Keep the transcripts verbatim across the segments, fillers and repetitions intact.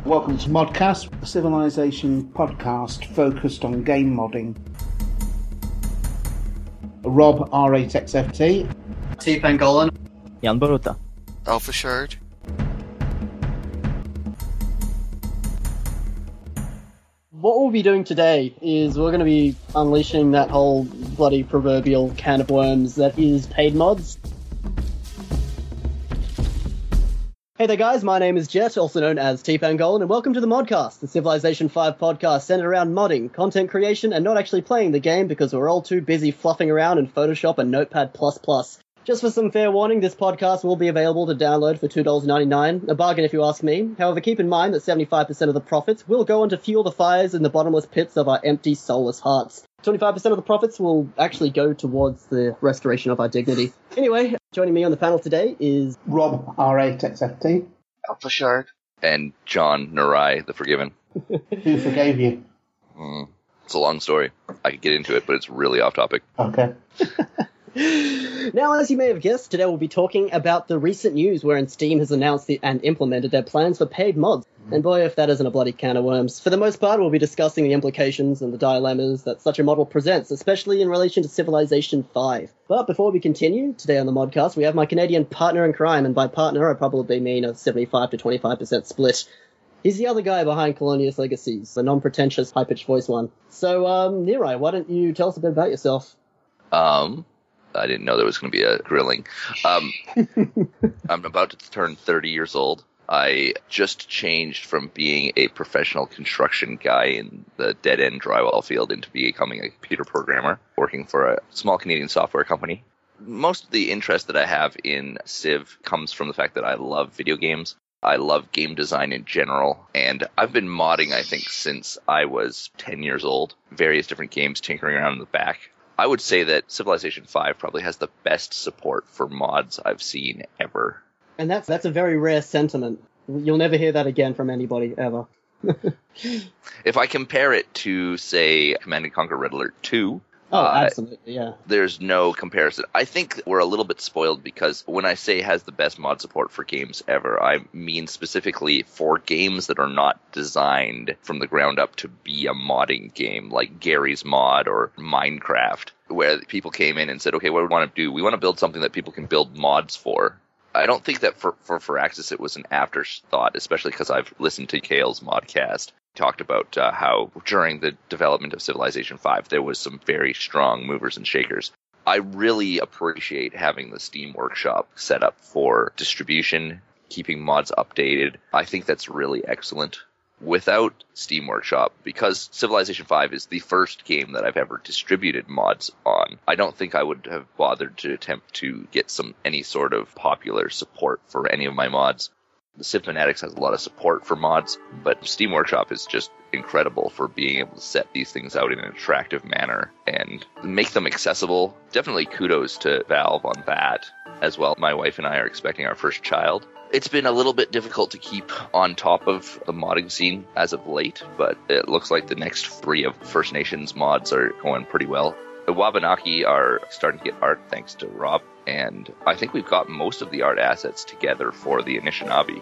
Welcome to Modcast, a Civilization podcast focused on game modding. Rob, R eight X F T. T Pangolin. Jan Baruta. Alpha Shard. What we'll be doing today is we're going to be unleashing that whole bloody proverbial can of worms that is paid mods. Hey there guys, my name is Jet, also known as T Pangolin, and welcome to the Modcast, the Civilization five podcast centered around modding, content creation, and not actually playing the game because we're all too busy fluffing around in Photoshop and Notepad plus plus. Just for some fair warning, this podcast will be available to download for two dollars and ninety-nine cents, a bargain if you ask me. However, keep in mind that seventy-five percent of the profits will go on to fuel the fires in the bottomless pits of our empty, soulless hearts. twenty-five percent of the profits will actually go towards the restoration of our dignity. Anyway, joining me on the panel today is Rob, R eight X F T. Alpha Shard. And John Narai, the Forgiven. Who forgave you? Mm, it's a long story. I could get into it, but it's really off topic. Okay. Now, as you may have guessed, today we'll be talking about the recent news wherein Steam has announced the, and implemented their plans for paid mods. And boy, if that isn't a bloody can of worms. For the most part, we'll be discussing the implications and the dilemmas that such a model presents, especially in relation to Civilization five. But before we continue, today on the Modcast, we have my Canadian partner in crime, and by partner, I probably mean a seventy-five to twenty-five percent split. He's the other guy behind Colonius Legacies, the non-pretentious, high-pitched voice one. So, um, Nirai, why don't you tell us a bit about yourself? Um... I didn't know there was going to be a grilling. Um, I'm about to turn thirty years old. I just changed from being a professional construction guy in the dead-end drywall field into becoming a computer programmer, working for a small Canadian software company. Most of the interest that I have in Civ comes from the fact that I love video games. I love game design in general, and I've been modding, I think, since I was ten years old. Various different games, tinkering around in the back. I would say that Civilization five probably has the best support for mods I've seen ever. And that's that's a very rare sentiment. You'll never hear that again from anybody, ever. If I compare it to, say, Command and Conquer Red Alert two... Oh, uh, absolutely, yeah. There's no comparison. I think we're a little bit spoiled because when I say has the best mod support for games ever, I mean specifically for games that are not designed from the ground up to be a modding game, like Gary's Mod or Minecraft, where people came in and said, okay, what do we want to do? We want to build something that people can build mods for. I don't think that for, for Firaxis it was an afterthought, especially because I've listened to Kale's modcast. Talked about uh, how during the development of Civilization five there was some very strong movers and shakers. I really appreciate having the Steam Workshop set up for distribution, keeping mods updated. I think that's really excellent. Without Steam Workshop, because Civilization five is the first game that I've ever distributed mods on, I don't think I would have bothered to attempt to get some any sort of popular support for any of my mods. The Civ Fanatics has a lot of support for mods, but Steam Workshop is just incredible for being able to set these things out in an attractive manner and make them accessible. Definitely kudos to Valve on that as well. My wife and I are expecting our first child. It's been a little bit difficult to keep on top of the modding scene as of late, but it looks like the next three of First Nations mods are going pretty well. The Wabanaki are starting to get art thanks to Rob, and I think we've got most of the art assets together for the Anishinaabe.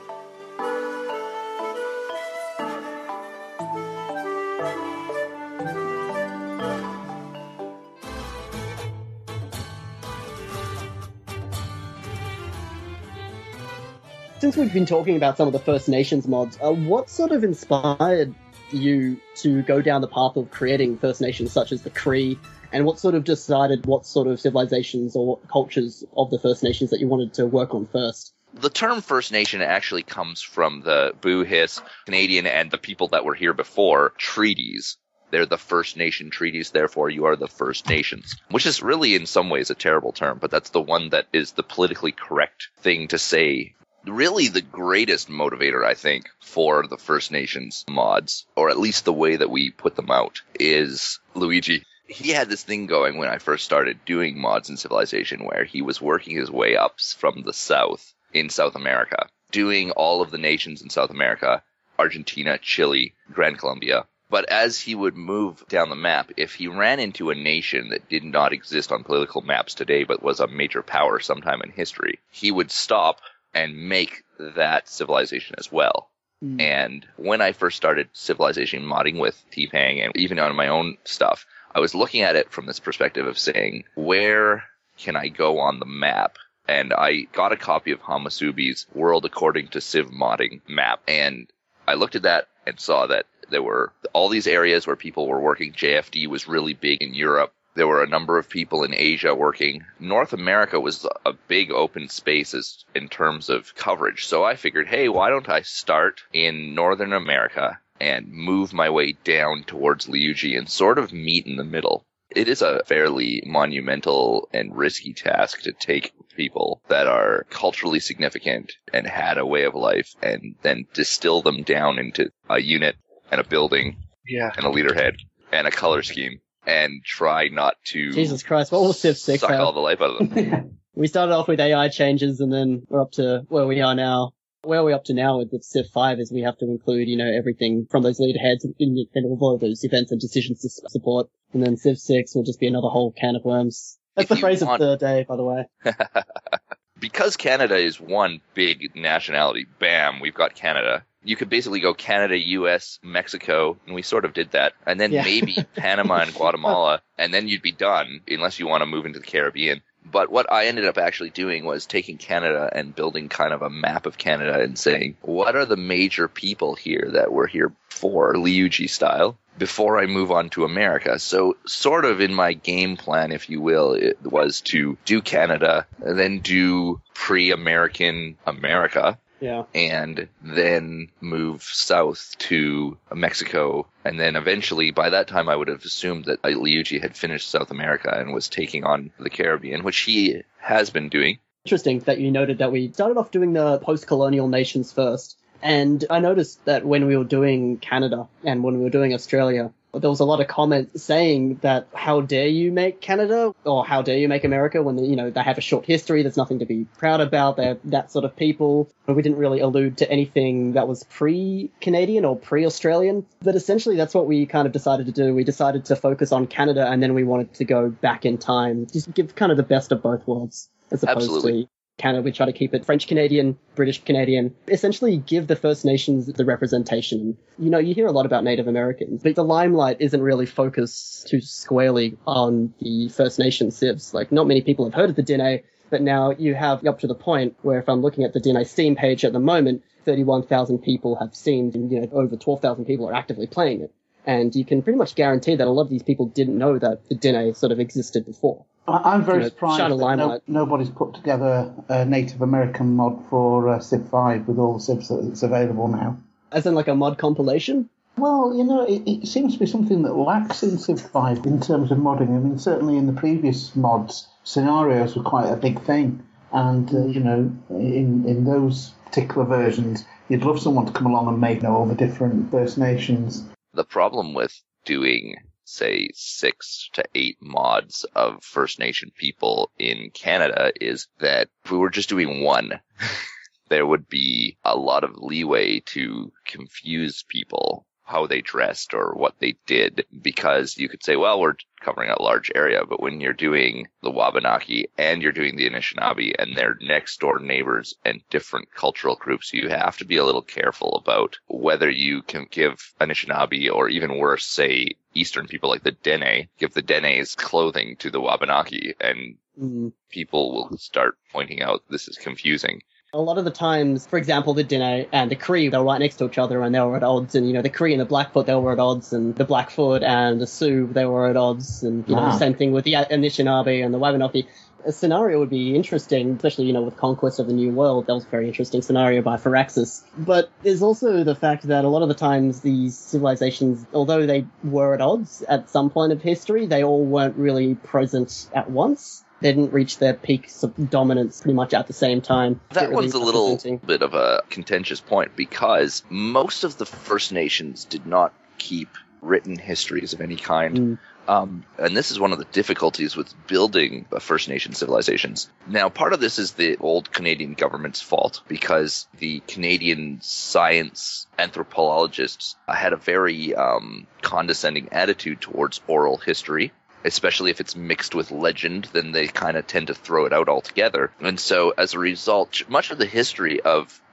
Since we've been talking about some of the First Nations mods, uh, what sort of inspired you to go down the path of creating First Nations such as the Cree, and what sort of decided what sort of civilizations or cultures of the First Nations that you wanted to work on first? The term First Nation actually comes from the Boo-Hiss, Canadian, and the people that were here before treaties. They're the First Nation treaties, therefore you are the First Nations, which is really in some ways a terrible term, but that's the one that is the politically correct thing to say. Really the greatest motivator, I think, for the First Nations mods, or at least the way that we put them out, is Luigi. He had this thing going when I first started doing mods in Civilization where he was working his way up from the south in South America, doing all of the nations in South America, Argentina, Chile, Gran Colombia. But as he would move down the map, if he ran into a nation that did not exist on political maps today but was a major power sometime in history, he would stop and make that civilization as well. Mm. And when I first started Civilization modding with T-Pang and even on my own stuff, I was looking at it from this perspective of saying, where can I go on the map? And I got a copy of Hamasubi's World According to Civ Modding map, and I looked at that and saw that there were all these areas where people were working. J F D was really big in Europe. There were a number of people in Asia working. North America was a big open space in terms of coverage. So I figured, hey, why don't I start in Northern America and move my way down towards Liuji and sort of meet in the middle. It is a fairly monumental and risky task to take people that are culturally significant and had a way of life and then distill them down into a unit and a building Yeah. and a leaderhead and a color scheme and try not to Jesus Christ, what will Civ six suck have? all the life out of them. We started off with A I changes, and then we're up to where we are now. Where we're up to now with Civ five is we have to include, you know, everything from those leaderheads in, in all of those events and decisions to support. And then Civ six will just be another whole can of worms. That's If the you phrase want- of the day, by the way. Because Canada is one big nationality, bam, we've got Canada. You could basically go Canada, U S, Mexico, and we sort of did that. And then Yeah. maybe Panama and Guatemala, and then you'd be done, unless you want to move into the Caribbean. But what I ended up actually doing was taking Canada and building kind of a map of Canada and saying, what are the major people here that were here for, Liuji style, before I move on to America? So sort of in my game plan, if you will, it was to do Canada, and then do pre-American America, Yeah. and then move south to Mexico. And then eventually, by that time, I would have assumed that Liuji had finished South America and was taking on the Caribbean, which he has been doing. Interesting that you noted that we started off doing the post-colonial nations first. And I noticed that when we were doing Canada and when we were doing Australia, there was a lot of comments saying that how dare you make Canada or how dare you make America when, you know, they have a short history, there's nothing to be proud about, they're that sort of people. We didn't really allude to anything that was pre-Canadian or pre-Australian, but essentially that's what we kind of decided to do. We decided to focus on Canada and then we wanted to go back in time, just give kind of the best of both worlds as opposed Absolutely. to Canada. We try to keep it French Canadian, British Canadian, essentially give the First Nations the representation. You know, you hear a lot about Native Americans, but the limelight isn't really focused too squarely on the First Nation civs. Like, not many people have heard of the D N A, but now you have up to the point where if I'm looking at the D N A Steam page at the moment, thirty-one thousand people have seen, and, you know, over twelve thousand people are actively playing it. And you can pretty much guarantee that a lot of these people didn't know that the D N A sort of existed before. I- I'm very You know, surprised shine a that no, limelight. nobody's put together a Native American mod for uh, Civ five with all the civs that's available now. As in like a mod compilation? Well, you know, it, it seems to be something that lacks in Civ five in terms of modding. I mean, certainly in the previous mods, scenarios were quite a big thing. And, uh, you know, in, in those particular versions, you'd love someone to come along and make, you know, all the different First Nations. The problem with doing, say, six to eight mods of First Nation people in Canada is that if we were just doing one, there would be a lot of leeway to confuse people how they dressed or what they did, because you could say, well, we're covering a large area, but when you're doing the Wabanaki and you're doing the Anishinaabe and they're next door neighbors and different cultural groups, you have to be a little careful about whether you can give Anishinaabe, or even worse, say, Eastern people like the Dene, give the Dene's clothing to the Wabanaki, and Mm. people will start pointing out this is confusing. A lot of the times, for example, the Dene and the Cree, they were right next to each other and they were at odds. And, you know, the Cree and the Blackfoot, they were at odds. And the Blackfoot and the Sioux, they were at odds. And, you know, Wow. the same thing with the Anishinaabe and the Wabanaki. A scenario would be interesting, especially, you know, with Conquest of the New World. That was a very interesting scenario by Firaxis. But there's also the fact that a lot of the times these civilizations, although they were at odds at some point of history, they all weren't really present at once. They didn't reach their peak of dominance pretty much at the same time. That It really one's a little representing- bit of a contentious point, because most of the First Nations did not keep written histories of any kind. Mm. Um, and this is one of the difficulties with building a First Nation civilizations. Now, part of this is the old Canadian government's fault, because the Canadian science anthropologists had a very um, condescending attitude towards oral history. Especially if it's mixed with legend, then they kind of tend to throw it out altogether. And so, as a result, much of the history of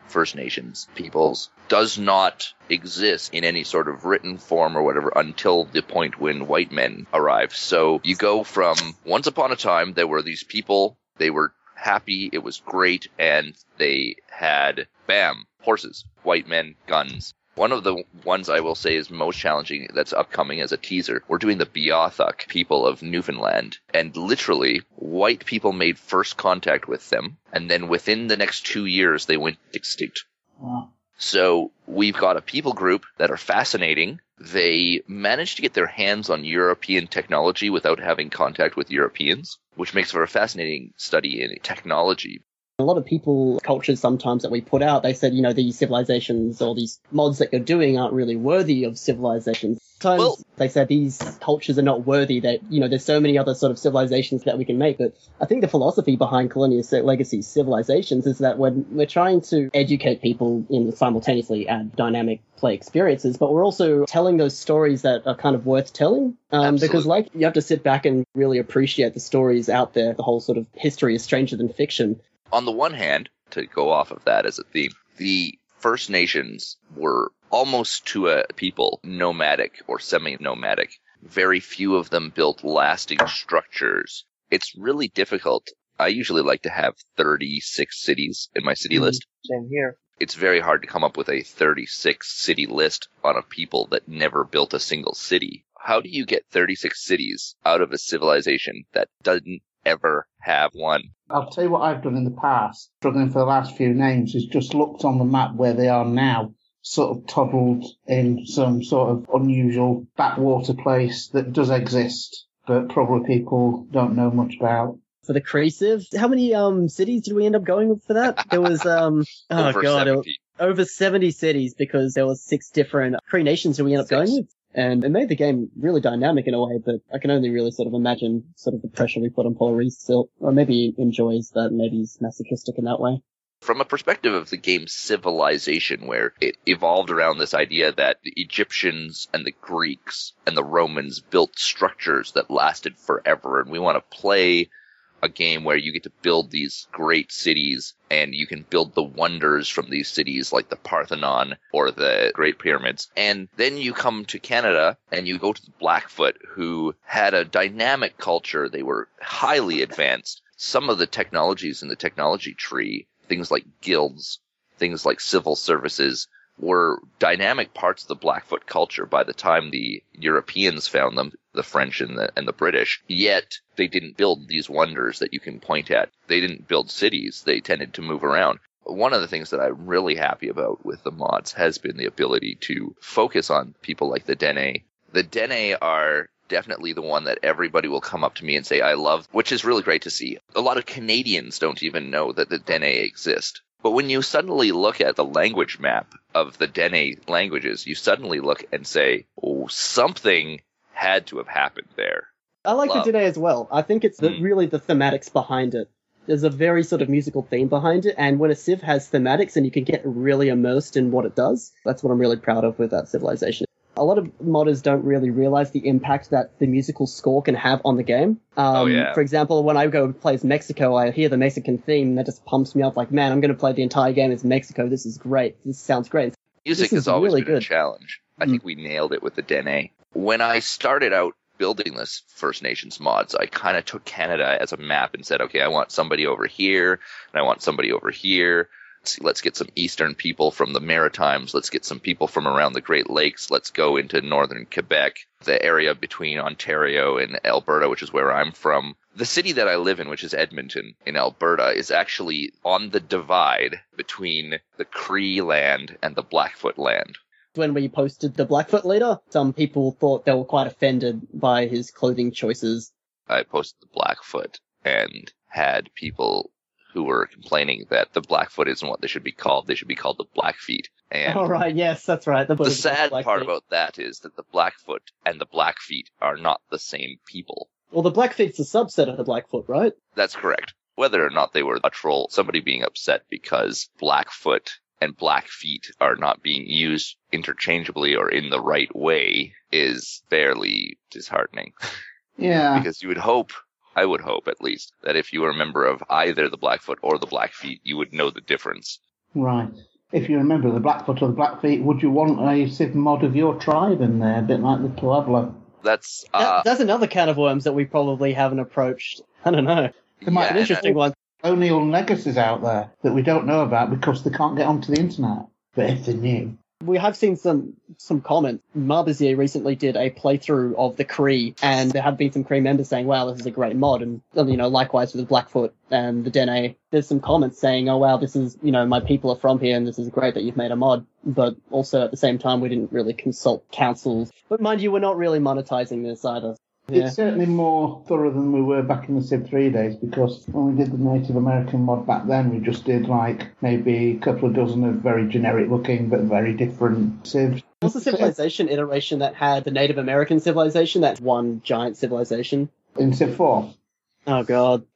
First Nations peoples does not exist in any sort of written form or whatever until the point when white men arrive. So you go from once upon a time, there were these people, they were happy, it was great, and they had, bam, horses, white men, guns. One of the ones I will say is most challenging that's upcoming as a teaser, we're doing the Beothuk people of Newfoundland. And literally, white people made first contact with them, and then within the next two years, they went extinct. Wow. So we've got a people group that are fascinating. They managed to get their hands on European technology without having contact with Europeans, which makes for a fascinating study in technology. A lot of people, cultures sometimes that we put out, they said, you know, these civilizations or these mods that you're doing aren't really worthy of civilizations. Sometimes Well, they said these cultures are not worthy, that, you know, there's so many other sort of civilizations that we can make. But I think the philosophy behind Colonial Legacy civilizations is that when we're trying to educate people in simultaneously add dynamic play experiences, but we're also telling those stories that are kind of worth telling. Um, because like you have to sit back and really appreciate the stories out there. The whole sort of history is stranger than fiction. On the one hand, to go off of that as a theme, the First Nations were almost to a people nomadic or semi-nomadic. Very few of them built lasting structures. It's really difficult. I usually like to have thirty-six cities in my city mm-hmm. list. Same here. It's very hard to come up with a thirty-six city list on a people that never built a single city. How do you get thirty-six cities out of a civilization that doesn't ever have one? I'll tell you what I've done in the past, struggling for the last few names, is just looked on the map where they are now, sort of toddled in some sort of unusual backwater place that does exist, but probably people don't know much about. For the Cree Civ, how many um cities did we end up going with for that? There was um oh over god, seventy. It was over seventy cities because there was six different Cree nations that we ended up Six. going with. And it made the game really dynamic in a way, but I can only really sort of imagine sort of the pressure we put on Paul Reese still, or maybe he enjoys that, maybe he's masochistic in that way. From a perspective of the game's civilization, where it evolved around this idea that the Egyptians and the Greeks and the Romans built structures that lasted forever, and we want to play a game where you get to build these great cities and you can build the wonders from these cities like the Parthenon or the Great Pyramids. And then you come to Canada and you go to the Blackfoot, who had a dynamic culture. They were highly advanced. Some of the technologies in the technology tree, things like guilds, things like civil services, were dynamic parts of the Blackfoot culture by the time the Europeans found them, the French and the, and the British. Yet they didn't build these wonders that you can point at. They didn't build cities. They tended to move around. One of the things that I'm really happy about with the mods has been the ability to focus on people like the Dene. The Dene are definitely the one that everybody will come up to me and say, I love, which is really great to see. A lot of Canadians don't even know that the Dene exist. But when you suddenly look at the language map of the Dene languages, you suddenly look and say, oh, something had to have happened there. I like Love. the Dene as well. I think it's the, Mm. really the thematics behind it. There's a very sort of musical theme behind it, and when a civ has thematics and you can get really immersed in what it does, that's what I'm really proud of with that civilization. A lot of modders don't really realize the impact that the musical score can have on the game. Um, Oh, yeah. For example, when I go play as Mexico, I hear the Mexican theme, and that just pumps me up like, man, I'm going to play the entire game as Mexico. This is great. This sounds great. Music This is has always really been good. a challenge. I Mm. think we nailed it with the Dene. When I started out building this First Nations mods, I kind of took Canada as a map and said, okay, I want somebody over here, and I want somebody over here. Let's, let's get some Eastern people from the Maritimes. Let's get some people from around the Great Lakes. Let's go into northern Quebec, the area between Ontario and Alberta, which is where I'm from. The city that I live in, which is Edmonton in Alberta, is actually on the divide between the Cree land and the Blackfoot land. When we posted the Blackfoot leader, some people thought they were quite offended by his clothing choices. I posted the Blackfoot and had people who were complaining that the Blackfoot isn't what they should be called. They should be called the Blackfeet. And All right, yes, that's right. the sad part about that is that the Blackfoot and the Blackfeet are not the same people. Well, the Blackfeet's a subset of the Blackfoot, right? That's correct. Whether or not they were a troll, somebody being upset because Blackfoot and Blackfeet are not being used interchangeably or in the right way is fairly disheartening. Yeah. Because you would hope, I would hope at least, that if you were a member of either the Blackfoot or the Blackfeet, you would know the difference. Right. if you remember the Blackfoot or the Blackfeet, would you want a Civ mod of your tribe in there, a bit like the Pueblo? That's uh, that, that's another can of worms that we probably haven't approached. I don't know. It might yeah, be an interesting one. Colonial legacies out there that we don't know about because they can't get onto the internet. But if they knew. We have seen some some comments. Marbizier recently did a playthrough of the Kree, and there have been some Kree members saying, wow, this is a great mod. And, you know, likewise with the Blackfoot and the Dene, there's some comments saying, oh, wow, this is, you know, my people are from here, and this is great that you've made a mod. But also at the same time, we didn't really consult councils. But mind you, we're not really monetizing this either. Yeah. It's certainly more thorough than we were back in the Civ three days, because when we did the Native American mod back then, we just did like maybe a couple of dozen of very generic looking but very different civs. What's the civilization iteration that had the Native American civilization, that one giant civilization? In Civ four. Oh, God.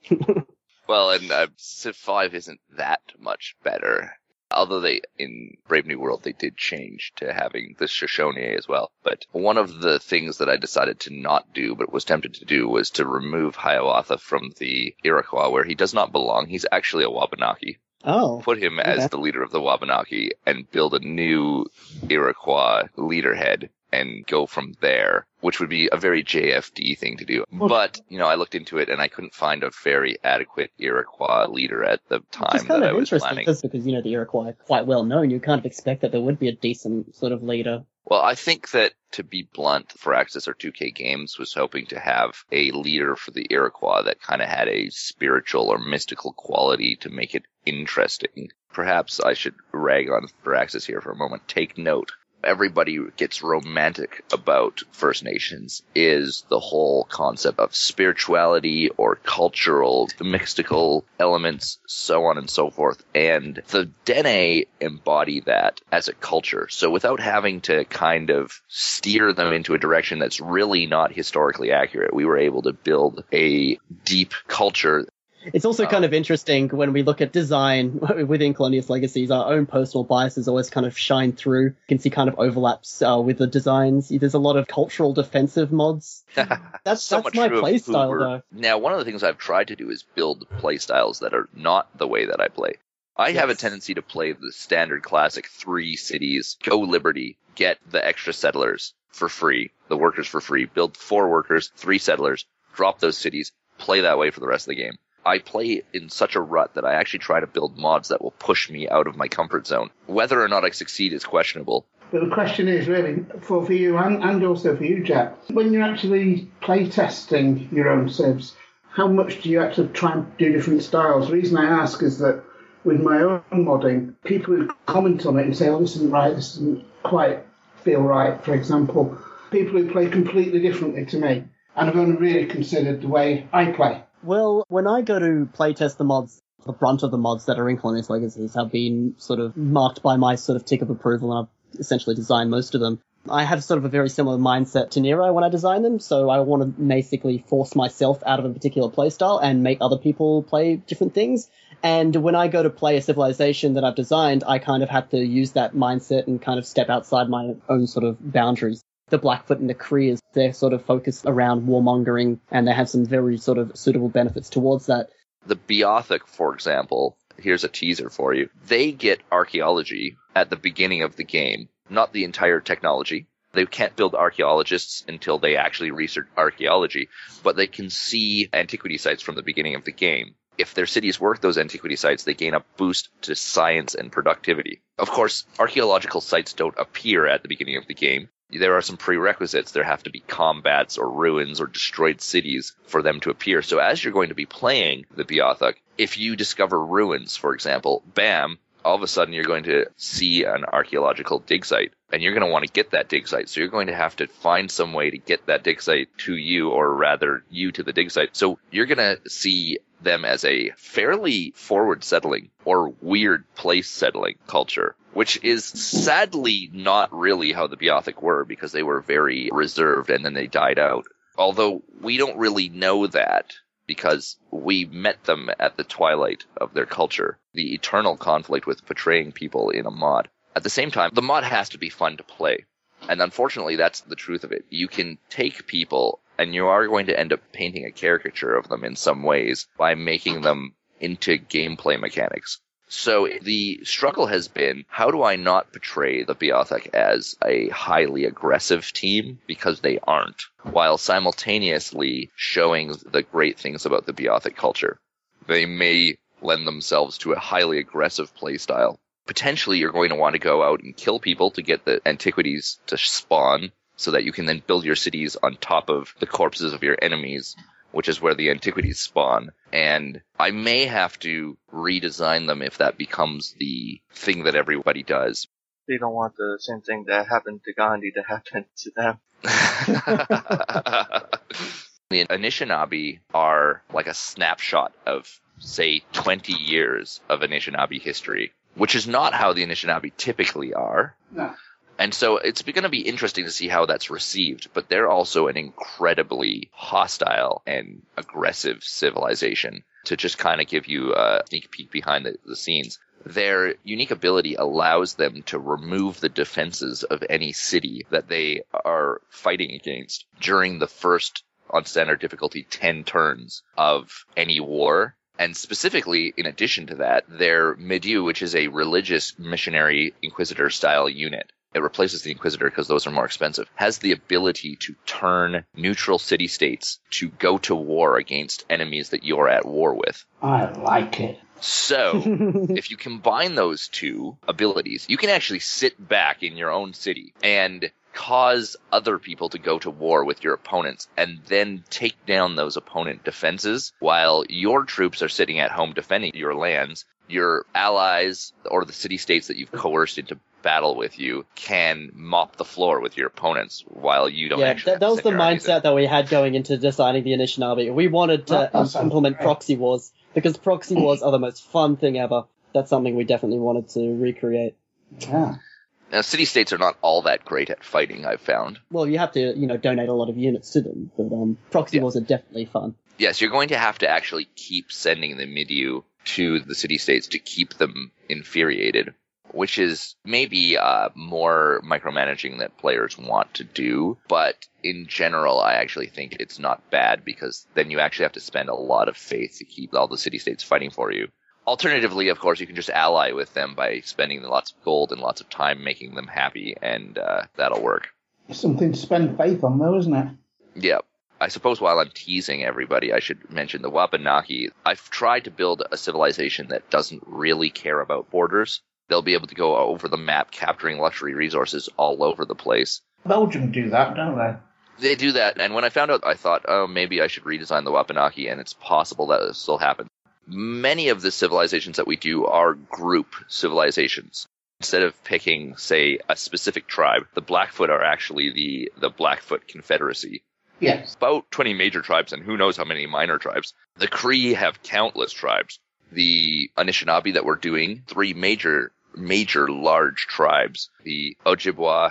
Well, and uh, Civ five isn't that much better. Although they, in Brave New World, they did change to having the Shoshone as well. But one of the things that I decided to not do, but was tempted to do, was to remove Hiawatha from the Iroquois, where he does not belong. He's actually a Wabanaki. Oh. Put him okay. as the leader of the Wabanaki and build a new Iroquois leaderhead and go from there, which would be a very J F D thing to do. But, you know, I looked into it and I couldn't find a very adequate Iroquois leader at the time that I was planning. Because, because, you know, the Iroquois are quite well known, you kind of expect that there would be a decent sort of leader. Well, I think that, to be blunt, Firaxis or two K Games was hoping to have a leader for the Iroquois that kind of had a spiritual or mystical quality to make it interesting. Perhaps I should rag on Firaxis here for a moment. Take note. Everybody gets romantic about First Nations is the whole concept of spirituality or cultural, mystical elements, so on and so forth. And the Dene embody that as a culture. So without having to kind of steer them into a direction that's really not historically accurate, we were able to build a deep culture. It's also kind of interesting when we look at design within Colonius Legacies, our own personal biases always kind of shine through. You can see kind of overlaps uh, with the designs. There's a lot of cultural defensive mods. That's, so that's my playstyle, though. Now, one of the things I've tried to do is build playstyles that are not the way that I play. I yes. have a tendency to play the standard classic three cities, go Liberty, get the extra settlers for free, the workers for free, build four workers, three settlers, drop those cities, play that way for the rest of the game. I play in such a rut that I actually try to build mods that will push me out of my comfort zone. Whether or not I succeed is questionable. But the question is really, for, for you and, and also for you, Jack, when you're actually play testing your own civs, how much do you actually try and do different styles? The reason I ask is that with my own modding, people who comment on it and say, oh, this isn't right, this doesn't quite feel right, for example, people who play completely differently to me and have only really considered the way I play. Well, when I go to playtest the mods, the brunt of the mods that are in Colonius Legacies have been sort of marked by my sort of tick of approval, and I've essentially designed most of them. I have sort of a very similar mindset to Nero when I design them, so I want to basically force myself out of a particular playstyle and make other people play different things. And when I go to play a civilization that I've designed, I kind of have to use that mindset and kind of step outside my own sort of boundaries. The Blackfoot and the Kree, they're sort of focused around warmongering, and they have some very sort of suitable benefits towards that. The Beothuk, for example, here's a teaser for you. They get archaeology at the beginning of the game, not the entire technology. They can't build archaeologists until they actually research archaeology, but they can see antiquity sites from the beginning of the game. If their cities work those antiquity sites, they gain a boost to science and productivity. Of course, archaeological sites don't appear at the beginning of the game. There are some prerequisites. There have to be combats or ruins or destroyed cities for them to appear. So as you're going to be playing the Beothuk, if you discover ruins, for example, bam, all of a sudden you're going to see an archaeological dig site, and you're going to want to get that dig site. So you're going to have to find some way to get that dig site to you, or rather you to the dig site. So you're going to see them as a fairly forward settling or weird place settling culture, which is sadly not really how the Beothuk were, because they were very reserved and then they died out. Although we don't really know that, because we met them at the twilight of their culture, the eternal conflict with portraying people in a mod. At the same time, the mod has to be fun to play. And unfortunately, that's the truth of it. You can take people, and you are going to end up painting a caricature of them in some ways by making them into gameplay mechanics. So the struggle has been, how do I not portray the Beothuk as a highly aggressive team, because they aren't, while simultaneously showing the great things about the Beothuk culture. They may lend themselves to a highly aggressive playstyle. Potentially you're going to want to go out and kill people to get the antiquities to spawn, so that you can then build your cities on top of the corpses of your enemies, which is where the antiquities spawn. And I may have to redesign them if that becomes the thing that everybody does. They don't want the same thing that happened to Gandhi to happen to them. The Anishinaabe are like a snapshot of, say, twenty years of Anishinaabe history, which is not how the Anishinaabe typically are. No. And so it's going to be interesting to see how that's received, but they're also an incredibly hostile and aggressive civilization. To just kind of give you a sneak peek behind the, the scenes, their unique ability allows them to remove the defenses of any city that they are fighting against during the first, on standard difficulty, ten turns of any war. And specifically, in addition to that, their Midiu, which is a religious missionary inquisitor-style unit, it replaces the Inquisitor because those are more expensive, has the ability to turn neutral city-states to go to war against enemies that you're at war with. I like it. So, if you combine those two abilities, you can actually sit back in your own city and cause other people to go to war with your opponents and then take down those opponent defenses while your troops are sitting at home defending your lands. Your allies or the city-states that you've coerced into battle with you can mop the floor with your opponents while you don't yeah, actually that, that was the mindset that we had going into designing the Anishinaabe. We wanted to um, implement great. proxy wars, because proxy wars are the most fun thing ever. That's something we definitely wanted to recreate. Yeah. Now, city-states are not all that great at fighting, I've found. Well, you have to, you know, donate a lot of units to them, but um, proxy yeah. wars are definitely fun. Yes, you're going to have to actually keep sending the Midiu to the city-states to keep them infuriated, which is maybe uh, more micromanaging that players want to do. But in general, I actually think it's not bad, because then you actually have to spend a lot of faith to keep all the city-states fighting for you. Alternatively, of course, you can just ally with them by spending lots of gold and lots of time making them happy, and uh, that'll work. It's something to spend faith on, though, isn't it? Yeah. I suppose while I'm teasing everybody, I should mention the Wabanaki. I've tried to build a civilization that doesn't really care about borders. They'll be able to go over the map, capturing luxury resources all over the place. Belgium do that, don't they? They do that, and when I found out, I thought, oh, maybe I should redesign the Wabanaki, and it's possible that it'll still happen. Many of the civilizations that we do are group civilizations. Instead of picking, say, a specific tribe, the Blackfoot are actually the, the Blackfoot Confederacy. Yes. About twenty major tribes, and who knows how many minor tribes. The Cree have countless tribes. The Anishinaabe that we're doing, three major, major large tribes. The Ojibwa,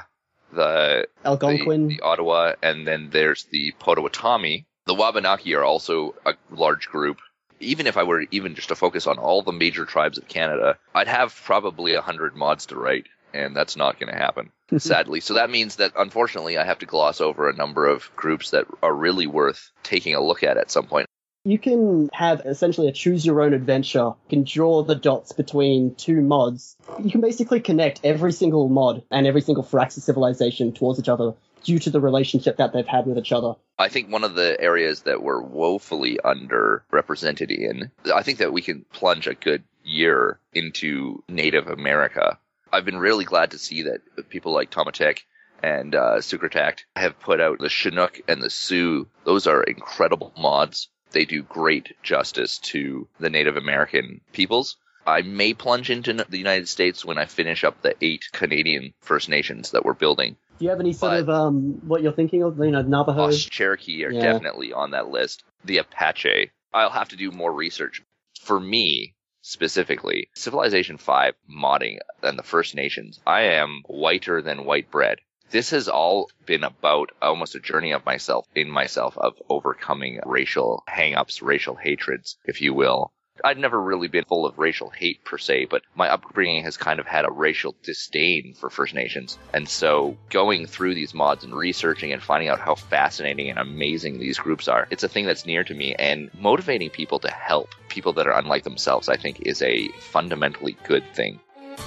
the Algonquin, the, the Ottawa, and then there's the Potawatomi. The Wabanaki are also a large group. Even if I were even just to focus on all the major tribes of Canada, I'd have probably a hundred mods to write, and that's not going to happen, sadly. So that means that, unfortunately, I have to gloss over a number of groups that are really worth taking a look at at some point. You can have essentially a choose-your-own-adventure. You can draw the dots between two mods. You can basically connect every single mod and every single Firaxis civilization towards each other due to the relationship that they've had with each other. I think one of the areas that we're woefully underrepresented in, I think that we can plunge a good year into Native America. I've been really glad to see that people like Tomatek and uh, Sucratact have put out the Chinook and the Sioux. Those are incredible mods. They do great justice to the Native American peoples. I may plunge into the United States when I finish up the eight Canadian First Nations that we're building. Do you have any sort but of um what you're thinking of? You know, Navajo? Cherokee are yeah. definitely on that list. The Apache. I'll have to do more research. For me, specifically, Civilization five modding and the First Nations, I am whiter than white bread. This has all been about almost a journey of myself, in myself, of overcoming racial hang-ups, racial hatreds, if you will. I'd never really been full of racial hate per se, but my upbringing has kind of had a racial disdain for First Nations. And so going through these mods and researching and finding out how fascinating and amazing these groups are, it's a thing that's near to me. And motivating people to help people that are unlike themselves, I think, is a fundamentally good thing.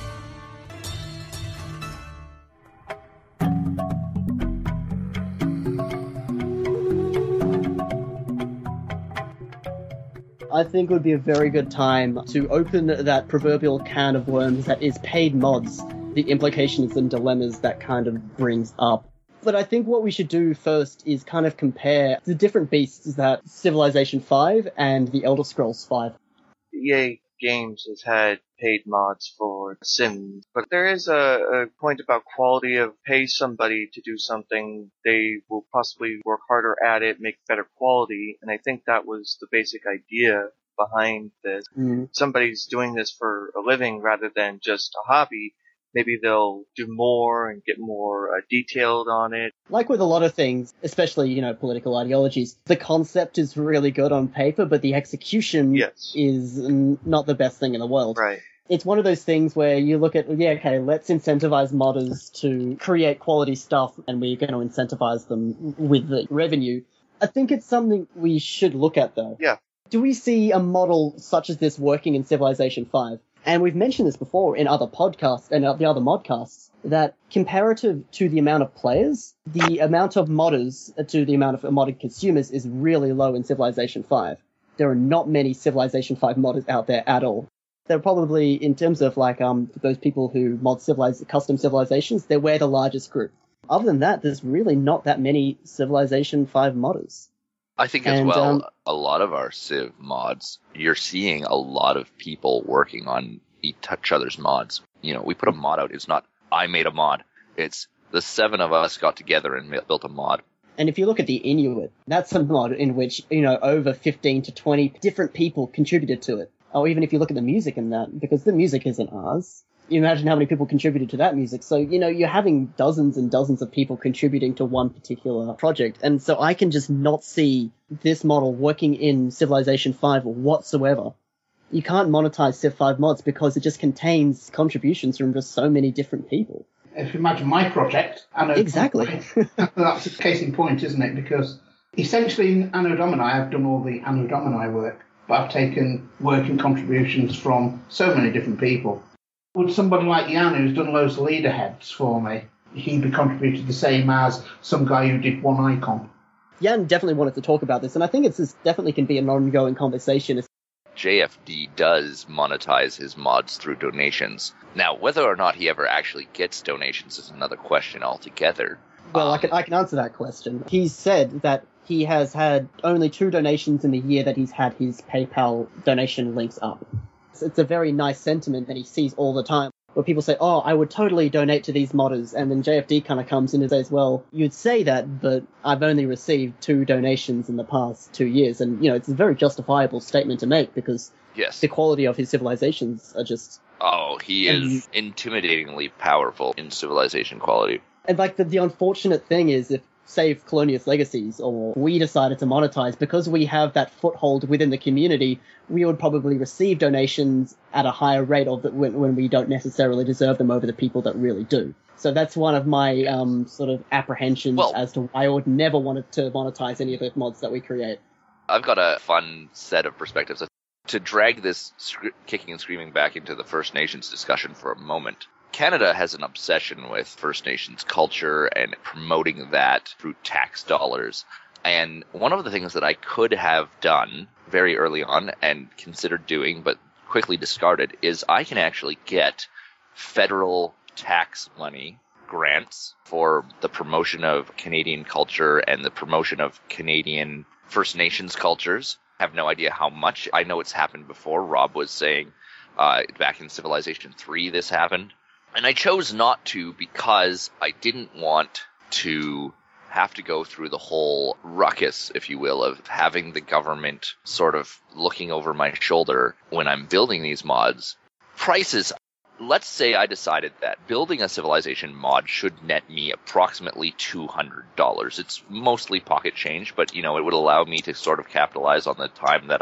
I think it would be a very good time to open that proverbial can of worms that is paid mods, the implications and dilemmas that kind of brings up. But I think what we should do first is kind of compare the different beasts that Civilization five and the Elder Scrolls five. E A Games has had paid mods for Sims, but there is a, a point about quality of pay somebody to do something, they will possibly work harder at it, make better quality, and I think that was the basic idea behind this. Mm-hmm. Somebody's doing this for a living rather than just a hobby. Maybe they'll do more and get more uh, detailed on it. Like with a lot of things, especially, you know, political ideologies, the concept is really good on paper, but the execution yes. is n- not the best thing in the world. Right. It's one of those things where you look at, yeah, okay, let's incentivize modders to create quality stuff, and we're going to incentivize them with the revenue. I think it's something we should look at, though. Yeah. Do we see a model such as this working in Civilization five? And we've mentioned this before in other podcasts and the other modcasts, that comparative to the amount of players, the amount of modders to the amount of modded consumers is really low in Civilization five. There are not many Civilization five modders out there at all. They're probably, in terms of like um those people who mod civilize, custom civilizations, they're we're the largest group. Other than that, there's really not that many Civilization five modders. I think as And, well, um, a lot of our Civ mods, you're seeing a lot of people working on each other's mods. You know, we put a mod out. It's not, I made a mod. It's the seven of us got together and built a mod. And if you look at the Inuit, that's a mod in which, you know, over fifteen to twenty different people contributed to it. Or even if you look at the music in that, because the music isn't ours. You imagine how many people contributed to that music. So, you know, you're having dozens and dozens of people contributing to one particular project. And so I can just not see this model working in Civilization five whatsoever. You can't monetize Civ five mods because it just contains contributions from just so many different people. If you imagine my project, Anno Exactly. that's a case in point, isn't it? Because essentially in Anno Domini, I've done all the Anno Domini work, but I've taken working contributions from so many different people. Would somebody like Jan, who's done loads of leader heads for me, he be contributed the same as some guy who did one icon? Jan definitely wanted to talk about this, and I think it's this definitely can be an ongoing conversation. J F D does monetize his mods through donations. Now, whether or not he ever actually gets donations is another question altogether. Well, um, I can I can answer that question. He said that he has had only two donations in the year that he's had his PayPal donation links up. So it's a very nice sentiment that he sees all the time, where people say, oh, I would totally donate to these modders, and then J F D kind of comes in and says, well, you'd say that, but I've only received two donations in the past two years, and, you know, it's a very justifiable statement to make, because yes. the quality of his civilizations are just... Oh, he is intimidatingly powerful in civilization quality. And, like, the, the unfortunate thing is, if, say, if Colonius Legacies, or we decided to monetize, because we have that foothold within the community, we would probably receive donations at a higher rate of the, when, when we don't necessarily deserve them over the people that really do. So that's one of my um, sort of apprehensions well, as to why I would never want to monetize any of the mods that we create. I've got a fun set of perspectives. To drag this sc- kicking and screaming back into the First Nations discussion for a moment, Canada has an obsession with First Nations culture and promoting that through tax dollars. And one of the things that I could have done very early on and considered doing, but quickly discarded, is I can actually get federal tax money grants for the promotion of Canadian culture and the promotion of Canadian First Nations cultures. I have no idea how much. I know it's happened before. Rob was saying uh, back in Civilization three this happened. And I chose not to because I didn't want to have to go through the whole ruckus, if you will, of having the government sort of looking over my shoulder when I'm building these mods. Prices, let's say I decided that building a Civilization mod should net me approximately two hundred dollars. It's mostly pocket change, but, you know, it would allow me to sort of capitalize on the time that I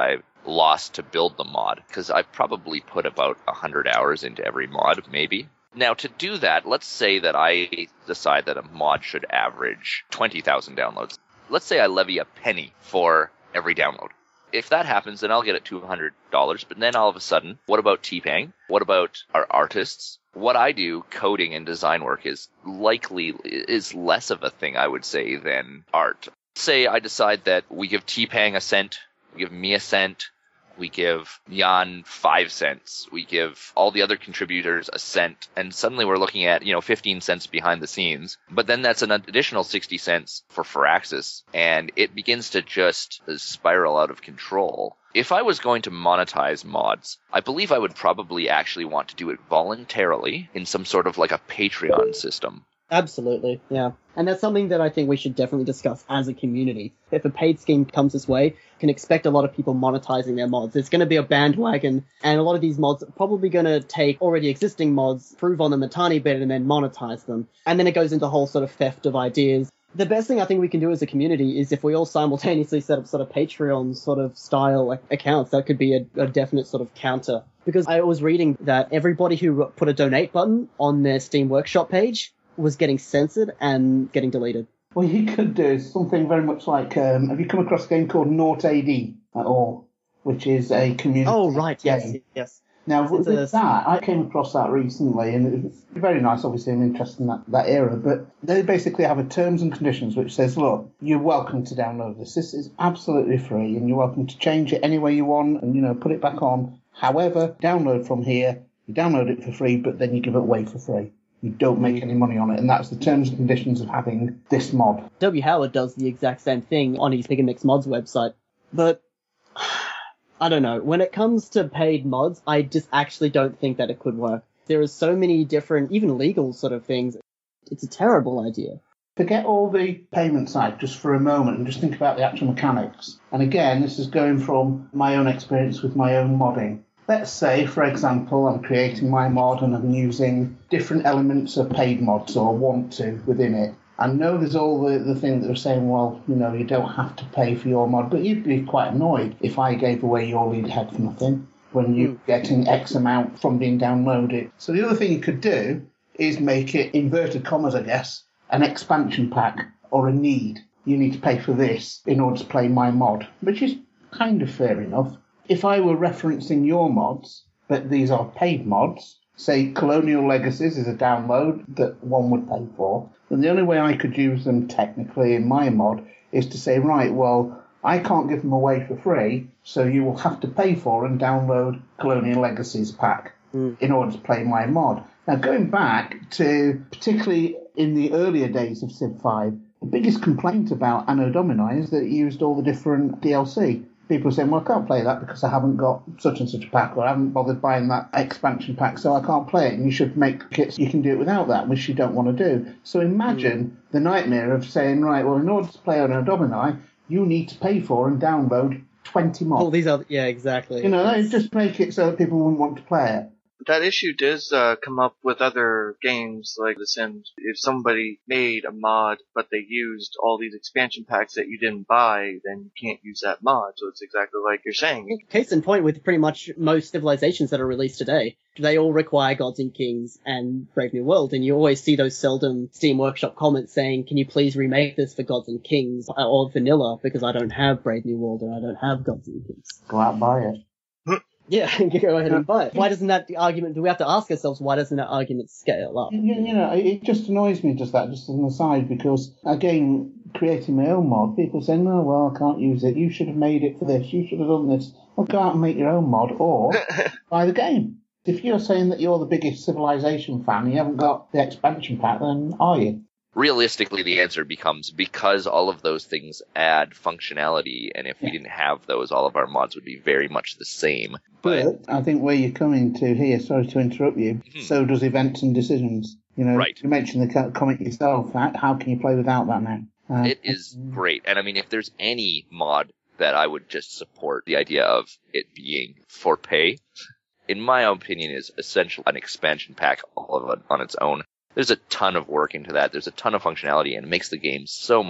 lost to build the mod, because I've probably put about one hundred hours into every mod, maybe. Now, to do that, let's say that I decide that a mod should average twenty thousand downloads. Let's say I levy a penny for every download. If that happens, then I'll get it two hundred dollars. But then all of a sudden, what about T-Pang? What about our artists? What I do, coding and design work, is likely is less of a thing, I would say, than art. Say I decide that we give T-Pang a cent, we give me a cent, we give Jan five cents, we give all the other contributors a cent, and suddenly we're looking at, you know, fifteen cents behind the scenes. But then that's an additional sixty cents for Firaxis, and it begins to just spiral out of control. If I was going to monetize mods, I believe I would probably actually want to do it voluntarily in some sort of like a Patreon system. Absolutely, yeah. And that's something that I think we should definitely discuss as a community. If a paid scheme comes this way, you can expect a lot of people monetizing their mods. It's going to be a bandwagon, and a lot of these mods are probably going to take already existing mods, prove on them a tiny bit, and then monetize them. And then it goes into a whole sort of theft of ideas. The best thing I think we can do as a community is if we all simultaneously set up sort of Patreon sort of style accounts. That could be a, a definite sort of counter. Because I was reading that everybody who put a donate button on their Steam Workshop page was getting censored and getting deleted. What you could do is something very much like, um, have you come across a game called Naught A D at all? Which is a community Oh, right, yes, game. yes. Now, It's with a- that, I came across that recently, and it was very nice, obviously, and interesting, that, that era, but they basically have a terms and conditions which says, look, you're welcome to download this. This is absolutely free, and you're welcome to change it any way you want and, you know, put it back on. However, download from here, you download it for free, but then you give it away for free. You don't make any money on it, and that's the terms and conditions of having this mod. W. Howard does the exact same thing on his Big and Mix Mods website. But I don't know. When it comes to paid mods, I just actually don't think that it could work. There are so many different, even legal sort of things. It's a terrible idea. Forget all the payment side just for a moment and just think about the actual mechanics. And again, this is going from my own experience with my own modding. Let's say, for example, I'm creating my mod and I'm using different elements of paid mods, or want to, within it. I know there's all the, the thing that are saying, well, you know, you don't have to pay for your mod, but you'd be quite annoyed if I gave away your lead head for nothing when you're mm. getting X amount from being downloaded. So the other thing you could do is make it, inverted commas, I guess, an expansion pack or a need. You need to pay for this in order to play my mod, which is kind of fair enough. If I were referencing your mods, but these are paid mods, say Colonial Legacies is a download that one would pay for, then the only way I could use them technically in my mod is to say, right, well, I can't give them away for free, so you will have to pay for and download Colonial Legacies pack mm. in order to play my mod. Now, going back to, particularly in the earlier days of Civ five, the biggest complaint about Anno Domini is that it used all the different D L C. People are saying, well, I can't play that because I haven't got such and such a pack, or I haven't bothered buying that expansion pack, so I can't play it. And you should make kits you can do it without that, which you don't want to do. So imagine mm. the nightmare of saying, right, well, in order to play Anno Domini, you need to pay for and download twenty mods. Oh, these are, yeah, exactly. You know, they just make it so that people wouldn't want to play it. That issue does uh, come up with other games like The Sims. If somebody made a mod, but they used all these expansion packs that you didn't buy, then you can't use that mod. So it's exactly like you're saying. Case in point with pretty much most civilizations that are released today. They all require Gods and Kings and Brave New World, and you always see those seldom Steam Workshop comments saying, can you please remake this for Gods and Kings or Vanilla, because I don't have Brave New World and I don't have Gods and Kings. Go out and buy it. Yeah, go ahead and buy it. Why doesn't that argument, do we have to ask ourselves, why doesn't that argument scale up? You, you know, it just annoys me, just that, just as an aside, because, again, creating my own mod, people say, no, well, I can't use it. You should have made it for this. You should have done this. Well, go out and make your own mod, or buy the game. If you're saying that you're the biggest Civilization fan and you haven't got the expansion pack, then are you? Realistically, the answer becomes because all of those things add functionality, and if we didn't have those, all of our mods would be very much the same. But, but I think where you're coming to here, sorry to interrupt you, mm-hmm. so does events and decisions. You know, right. You mentioned the comment yourself. How, how can you play without that now? Uh, it is great. And I mean, if there's any mod that I would just support the idea of it being for pay, in my opinion, is essentially an expansion pack all of it on its own. There's a ton of work into that. There's a ton of functionality, and it makes the game so much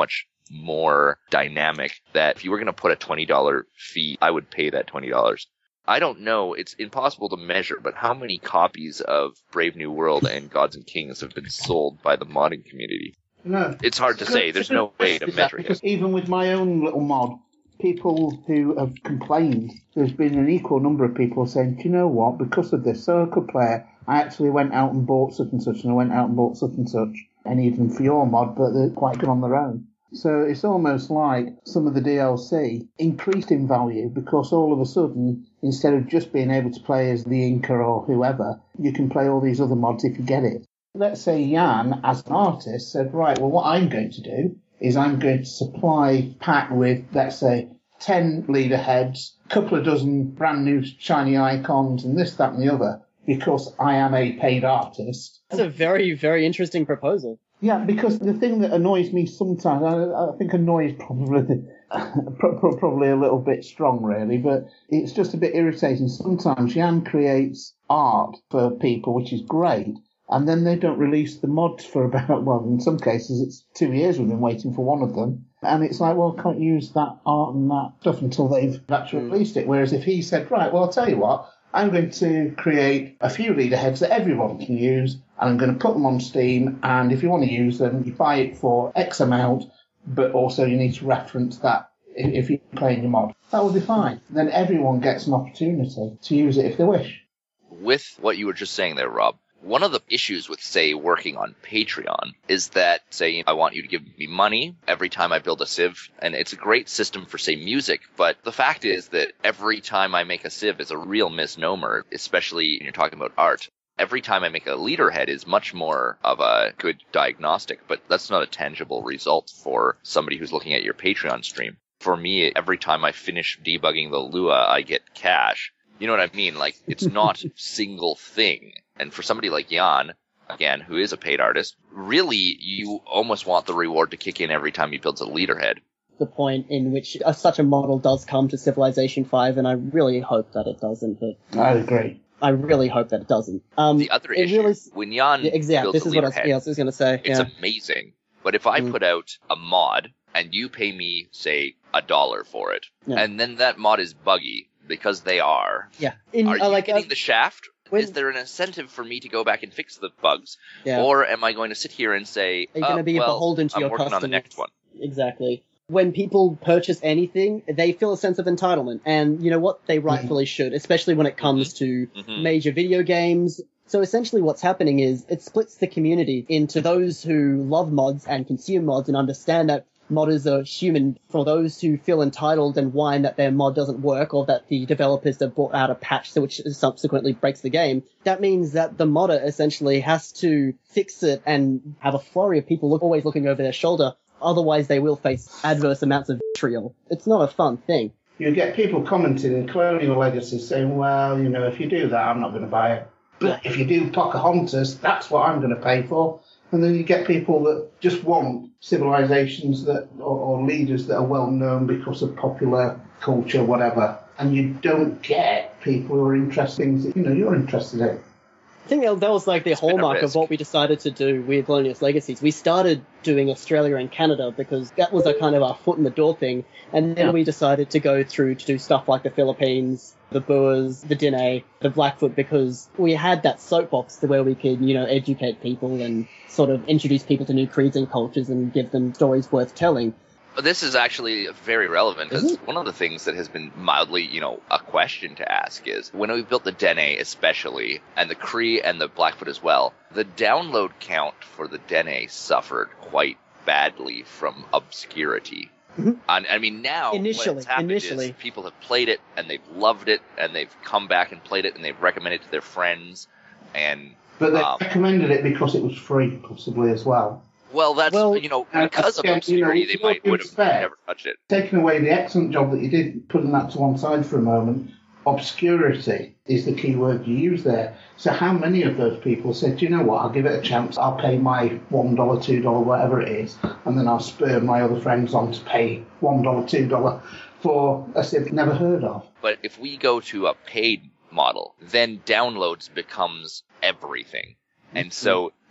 more dynamic that if you were going to put a twenty dollars fee, I would pay that twenty dollars. I don't know, it's impossible to measure, but how many copies of Brave New World and Gods and Kings have been sold by the modding community? No. It's hard to say. There's no way to measure because it. Even with my own little mod, people who have complained, there's been an equal number of people saying, do you know what, because of this Circle player, I actually went out and bought such and such, and I went out and bought such and such, and even for your mod, but they're quite good on their own. So it's almost like some of the D L C increased in value because all of a sudden, instead of just being able to play as the Inca or whoever, you can play all these other mods if you get it. Let's say Jan, as an artist, said, right, well, what I'm going to do is I'm going to supply Pat with, let's say, ten leader heads, a couple of dozen brand new shiny icons, and this, that, and the other, because I am a paid artist. That's a very, very interesting proposal. Yeah, because the thing that annoys me sometimes, I, I think annoys probably probably a little bit strong, really, but it's just a bit irritating. Sometimes Jan creates art for people, which is great, and then they don't release the mods for about, well, in some cases it's two years we've been waiting for one of them. And it's like, well, can't use that art and that stuff until they've actually mm. released it. Whereas if he said, right, well, I'll tell you what, I'm going to create a few leader heads that everyone can use, and I'm going to put them on Steam, and if you want to use them, you buy it for X amount, but also you need to reference that if you're playing your mod. That will be fine. Then everyone gets an opportunity to use it if they wish. With what you were just saying there, Rob, one of the issues with, say, working on Patreon is that, say, I want you to give me money every time I build a Civ, and it's a great system for, say, music, but the fact is that every time I make a Civ is a real misnomer, especially when you're talking about art. Every time I make a leader head is much more of a good diagnostic, but that's not a tangible result for somebody who's looking at your Patreon stream. For me, every time I finish debugging the Lua, I get cash. You know what I mean? Like, it's not a single thing. And for somebody like Jan, again, who is a paid artist, really, you almost want the reward to kick in every time he builds a leader head. The point in which uh, such a model does come to Civilization five, and I really hope that it doesn't. But I agree. I really hope that it doesn't. Um, the other issue, really, when Jan yeah, exactly, builds this a is what I leader was, head, yeah, I was going to say. It's yeah. amazing. But if I mm. put out a mod, and you pay me, say, a dollar for it, yeah. and then that mod is buggy, because they are, yeah. In, are uh, you like, getting uh, the shaft? When, is there an incentive for me to go back and fix the bugs? Yeah. Or am I going to sit here and say, Are you going to oh, be well, beholden to I'm your working customers? on the next one? Exactly. When people purchase anything, they feel a sense of entitlement. And you know what? They rightfully mm-hmm. should, especially when it comes to mm-hmm. major video games. So essentially what's happening is it splits the community into those who love mods and consume mods and understand that modders are human, for those who feel entitled and whine that their mod doesn't work or that the developers have brought out a patch which subsequently breaks the game. That means that the modder essentially has to fix it and have a flurry of people look, always looking over their shoulder. Otherwise, they will face adverse amounts of vitriol. It's not a fun thing. You get people commenting in Colonial Legacy saying, well, you know, if you do that, I'm not going to buy it. But if you do Pocahontas, that's what I'm going to pay for. And then you get people that just want civilizations that or, or leaders that are well known because of popular culture, whatever. And you don't get people who are interested in things that, you know, you're interested in. I think that was like the it's hallmark of what we decided to do with Colonialist Legacies. We started doing Australia and Canada because that was a kind of our foot in the door thing. And then yeah. we decided to go through to do stuff like the Philippines, the Boers, the Dene, the Blackfoot, because we had that soapbox where we could, you know, educate people and sort of introduce people to new creeds and cultures and give them stories worth telling. This is actually very relevant because one of the things that has been mildly, you know, a question to ask is when we built the Dene especially, and the Cree and the Blackfoot as well, the download count for the Dene suffered quite badly from obscurity. Mm-hmm. And, I mean, now initially, what's happened initially. is people have played it and they've loved it and they've come back and played it and they've recommended it to their friends. And But they um, recommended it because it was free, possibly, as well. Well, that's, well, you know, because of obscurity, you know, they might would have never touched it. Taking away the excellent job that you did, putting that to one side for a moment, obscurity is the key word you use there. So how many of those people said, do you know what, I'll give it a chance, I'll pay my one dollar, two dollars, whatever it is, and then I'll spur my other friends on to pay one dollar, two dollars for a Civ never heard of. But if we go to a paid model, then downloads becomes everything. And so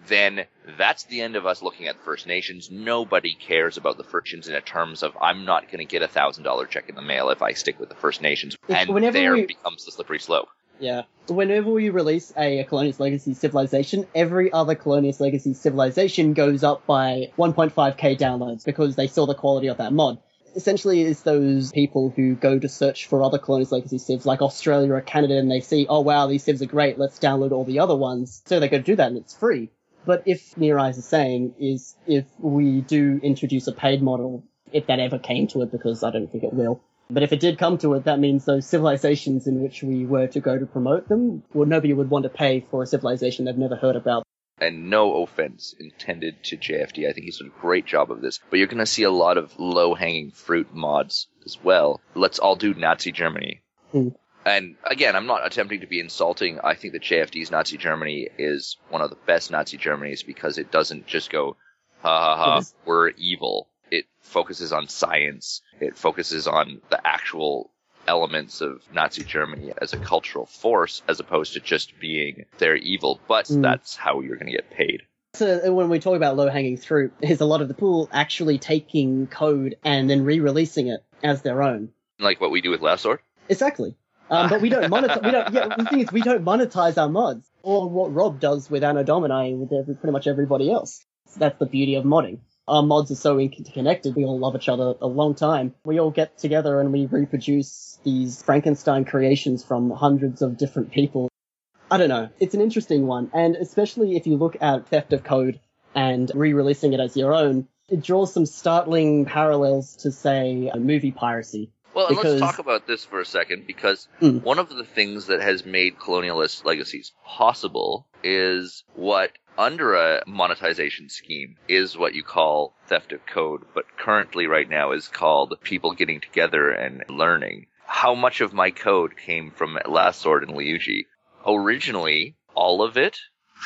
then that's the end of us looking at the First Nations. Nobody cares about the First Nations in terms of I'm not going to get a one thousand dollars check in the mail if I stick with the First Nations. It's and there we... becomes the slippery slope. Yeah. Whenever we release a, a Colonious Legacy civilization, every other Colonious Legacy civilization goes up by one point five k downloads because they saw the quality of that mod. Essentially, it's those people who go to search for other Colonious Legacy civs like Australia or Canada and they see, oh wow, these civs are great, let's download all the other ones. So they go to do that and it's free. But if Near Eyes is saying is if we do introduce a paid model, if that ever came to it, because I don't think it will, but if it did come to it, that means those civilizations in which we were to go to promote them, well, nobody would want to pay for a civilization they've never heard about. And no offense intended to J F D. I think he's done a great job of this. But you're going to see a lot of low-hanging fruit mods as well. Let's all do Nazi Germany. Hmm. And again, I'm not attempting to be insulting. I think that J F D's Nazi Germany is one of the best Nazi Germanys because it doesn't just go, ha ha ha, Yes. we're evil. It focuses on science. It focuses on the actual elements of Nazi Germany as a cultural force as opposed to just being they're evil, but Mm. that's how you're going to get paid. So when we talk about low-hanging fruit, there's a lot of the pool actually taking code and then re-releasing it as their own. Like what we do with Last Sword? Exactly. Um, but we don't monetize. We don't. Yeah, the thing is, we don't monetize our mods, or what Rob does with Anno Domini with every, pretty much everybody else. So that's the beauty of modding. Our mods are so interconnected. We all love each other a long time. We all get together and we reproduce these Frankenstein creations from hundreds of different people. I don't know. It's an interesting one, and especially if you look at theft of code and re-releasing it as your own, it draws some startling parallels to, say, movie piracy. Well, and Because- let's talk about this for a second, because Mm. one of the things that has made Colonialist Legacies possible is what, under a monetization scheme, is what you call theft of code, but currently right now is called people getting together and learning. How much of my code came from Last Sword and Liuji? Originally, all of it.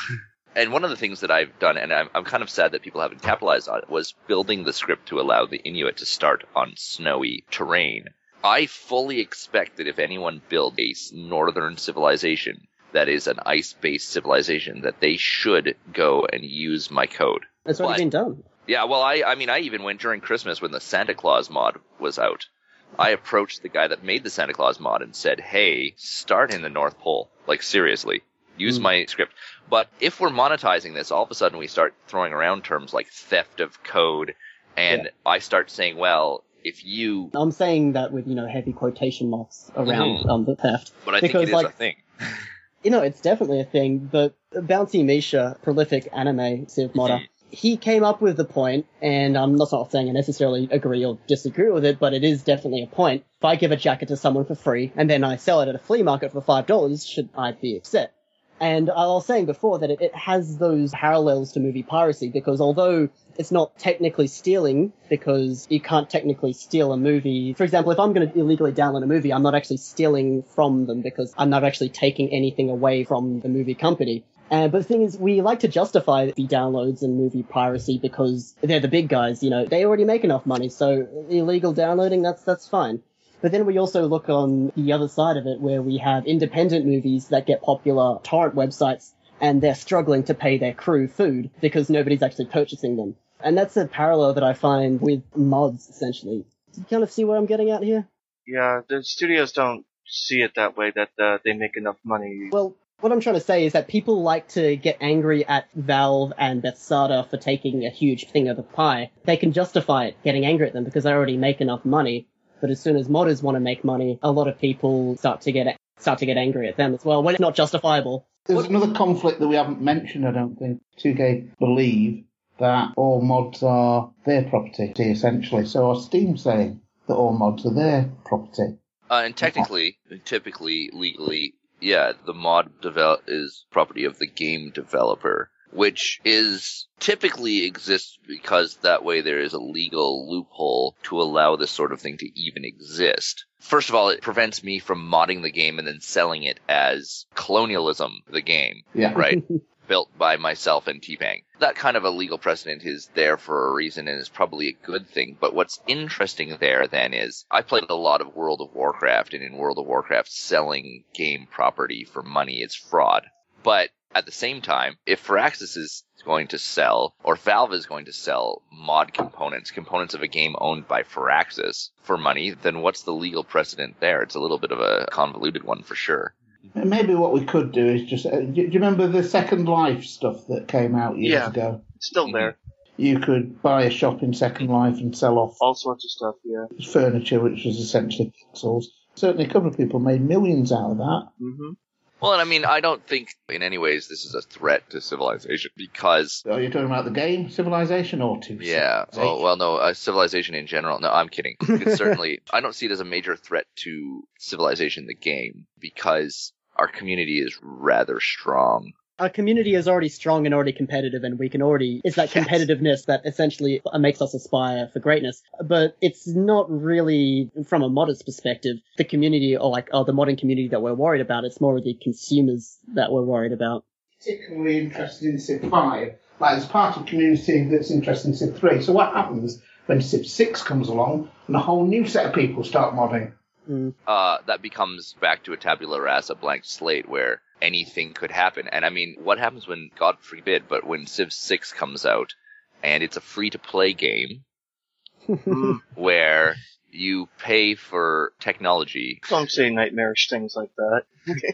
And one of the things that I've done, and I'm, I'm kind of sad that people haven't capitalized on it, was building the script to allow the Inuit to start on snowy terrain. I fully expect that if anyone builds a northern civilization that is an ice-based civilization, that they should go and use my code. It's already But- been done. Yeah, well, I, I mean, I even went during Christmas when the Santa Claus mod was out. I approached the guy that made the Santa Claus mod and said, hey, start in the North Pole. Like, seriously. Use Mm. my script. But if we're monetizing this, all of a sudden we start throwing around terms like theft of code, and Yeah. I start saying, well, if you... I'm saying that with, you know, heavy quotation marks around Mhm. um, the theft. But I Because, think it is like, a thing. You know, it's definitely a thing, but Bouncy Misha, prolific anime civ modder, Mhm. he came up with the point, and I'm not not saying I necessarily agree or disagree with it, but it is definitely a point. If I give a jacket to someone for free, and then I sell it at a flea market for five dollars, should I be upset? And I was saying before that it, it has those parallels to movie piracy, because although it's not technically stealing, because you can't technically steal a movie. For example, if I'm going to illegally download a movie, I'm not actually stealing from them, because I'm not actually taking anything away from the movie company. Uh, but the thing is, we like to justify the downloads and movie piracy because they're the big guys, you know, they already make enough money, so illegal downloading, that's that's fine. But then we also look on the other side of it, where we have independent movies that get popular torrent websites, and they're struggling to pay their crew food because nobody's actually purchasing them. And that's a parallel that I find with mods, essentially. Do you kind of see where I'm getting at here? Yeah, the studios don't see it that way, that uh, they make enough money. Well, what I'm trying to say is that people like to get angry at Valve and Bethesda for taking a huge thing of the pie. They can justify it, getting angry at them, because they already make enough money. But as soon as modders want to make money, a lot of people start to get start to get angry at them as well, when it's not justifiable. There's another conflict that we haven't mentioned, I don't think. two K believe that all mods are their property, essentially. So are Steam saying that all mods are their property? Uh, and technically, typically, legally, yeah, the mod develop is property of the game developer, which is typically exists because that way there is a legal loophole to allow this sort of thing to even exist. First of all, it prevents me from modding the game and then selling it as Colonialism, the game, Yeah. right? Built by myself and T-Pang. That kind of a legal precedent is there for a reason and is probably a good thing. But what's interesting there then is I played a lot of World of Warcraft, and in World of Warcraft, selling game property for money is fraud. But At the same time, if Firaxis is going to sell, or Valve is going to sell mod components, components of a game owned by Firaxis for money, then what's the legal precedent there? It's a little bit of a convoluted one for sure. Maybe what we could do is just... Uh, do, do you remember the Second Life stuff that came out years yeah, ago? It's still Mm-hmm. there. You could buy a shop in Second Life and sell off All sorts of stuff, yeah. furniture, which was essentially pixels. Certainly a couple of people made millions out of that. hmm Well, and I mean, I don't think in any ways this is a threat to civilization because... Are you talking about the game Civilization or to Yeah, Civilization? oh, well, no, uh, civilization in general. No, I'm kidding. It's certainly, I don't see it as a major threat to civilization, the game, because our community is rather strong. Our community is already strong and already competitive, and we can already... It's that Yes. competitiveness that essentially makes us aspire for greatness. But it's not really, from a modder's perspective, the community, or like, oh, the modern community that we're worried about. It's more the consumers that we're worried about. Particularly interested in Civ five. Like, there's part of the community that's interested in Civ three. So what happens when Civ six comes along and a whole new set of people start modding? Mm. Uh, that becomes back to a tabula rasa, blank slate, where anything could happen. And I mean, what happens when, God forbid, but when Civ six comes out and it's a free-to-play game where you pay for technology. Don't say nightmarish things like that.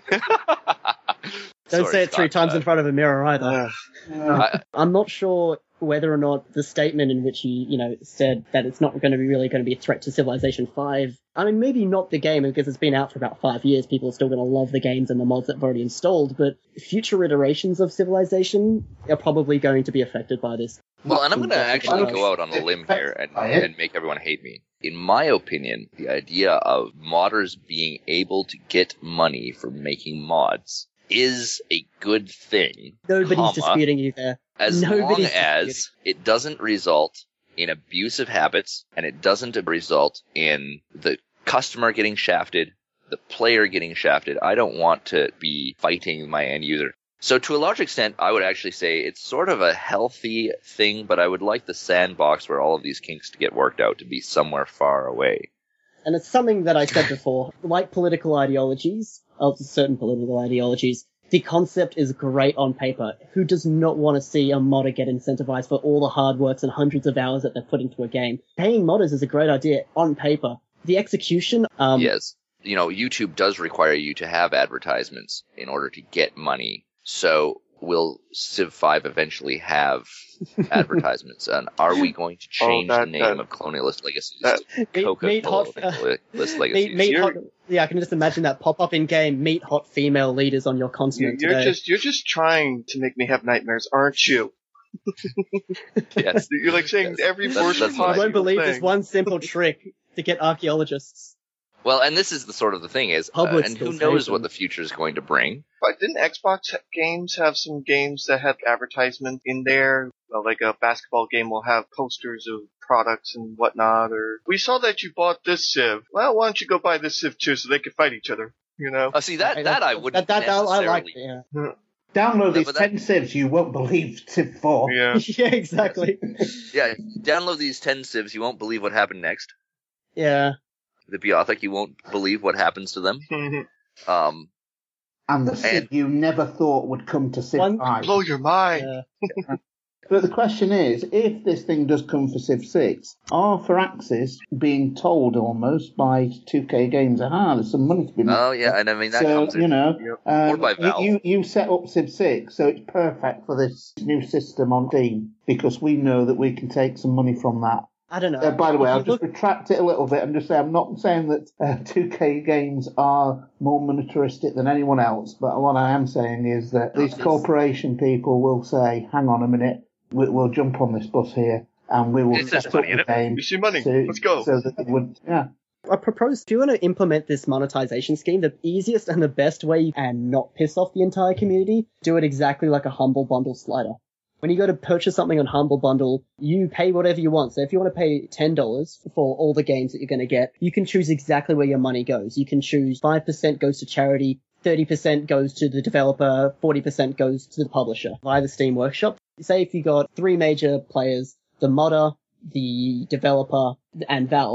Don't Sorry, say it three Scott, times uh, in front of a mirror either. Uh, Yeah. I- I'm not sure whether or not the statement in which he, you know, said that it's not going to be really going to be a threat to Civilization five. I mean, maybe not the game because it's been out for about five years. People are still going to love the games and the mods that have already installed, but future iterations of Civilization are probably going to be affected by this. Well, and I'm going to actually Well, go out on a limb here and, by it. and make everyone hate me. In my opinion, the idea of modders being able to get money for making mods is a good thing. Nobody's comma, disputing you there. as Nobody's long disputing. as it doesn't result in abusive habits and it doesn't result in the customer getting shafted, the player getting shafted. I don't want to be fighting my end user. So to a large extent, I would actually say it's sort of a healthy thing, but I would like the sandbox where all of these kinks to get worked out to be somewhere far away. And it's something that I said before, like political ideologies, of certain political ideologies, the concept is great on paper. Who does not want to see a modder get incentivized for all the hard works and hundreds of hours that they've put into a game? Paying modders is a great idea on paper. The execution, um, Yes. You know, YouTube does require you to have advertisements in order to get money. So will Civ five eventually have advertisements? And are we going to change Oh, that- the name that- of Colonialist Legacies that- to meet, meet Coca-Cola hot, uh, Colonialist Legacies? meet, meet You're- hot, yeah, I can just imagine that pop up in game, meet hot female leaders on your you- continent you're today. just you're just trying to make me have nightmares, aren't you? Yes. You're like saying Yes. every That's- portion that's You what I possible won't believe thing. this one simple trick to get archaeologists. Well, and this is the sort of the thing is, uh, Public and who skills knows hate what them. the future is going to bring? But didn't Xbox games have some games that have advertisement in there? Well, like a basketball game will have posters of products and whatnot. Or we saw that you bought this Civ. Well, why don't you go buy this Civ too, so they can fight each other? You know. Oh, see that Right, that I that- wouldn't that, that, I necessarily. like it, yeah. Download No, these but that- ten civs, you won't believe Civ four. Yeah. yeah, exactly. Yeah, download these ten civs. You won't believe what happened next. Yeah. The Beothic, you won't believe what happens to them. Um, And the Civ And- you never thought would come to Civ One- five. Blow your mind. yeah. But the question is, if this thing does come for Civ six, are Firaxis being told almost by two K Games, aha, there's some money to be made? oh yeah, and I mean that so, comes in. you know, Yep. um, Or by Valve. You, you, you set up Civ six, so it's perfect for this new system on Steam, because we know that we can take some money from that. I don't know. Uh, by the way, If I'll you just look- retract it a little bit and just say I'm not saying that uh, two K Games are more monetaristic than anyone else, but what I am saying is that these Yes. corporation people will say, hang on a minute, we, we'll jump on this bus here and we will It's just set up money, the isn't it? game. We see money. So, Let's go. So that it would, yeah. I propose, if you want to implement this monetization scheme, the easiest and the best way and not piss off the entire community, do it exactly like a Humble Bundle slider. When you go to purchase something on Humble Bundle, you pay whatever you want. So if you want to pay ten dollars for all the games that you're going to get, you can choose exactly where your money goes. You can choose five percent goes to charity, thirty percent goes to the developer, forty percent goes to the publisher via the Steam Workshop. Say if you got three major players, the modder, the developer, and Valve.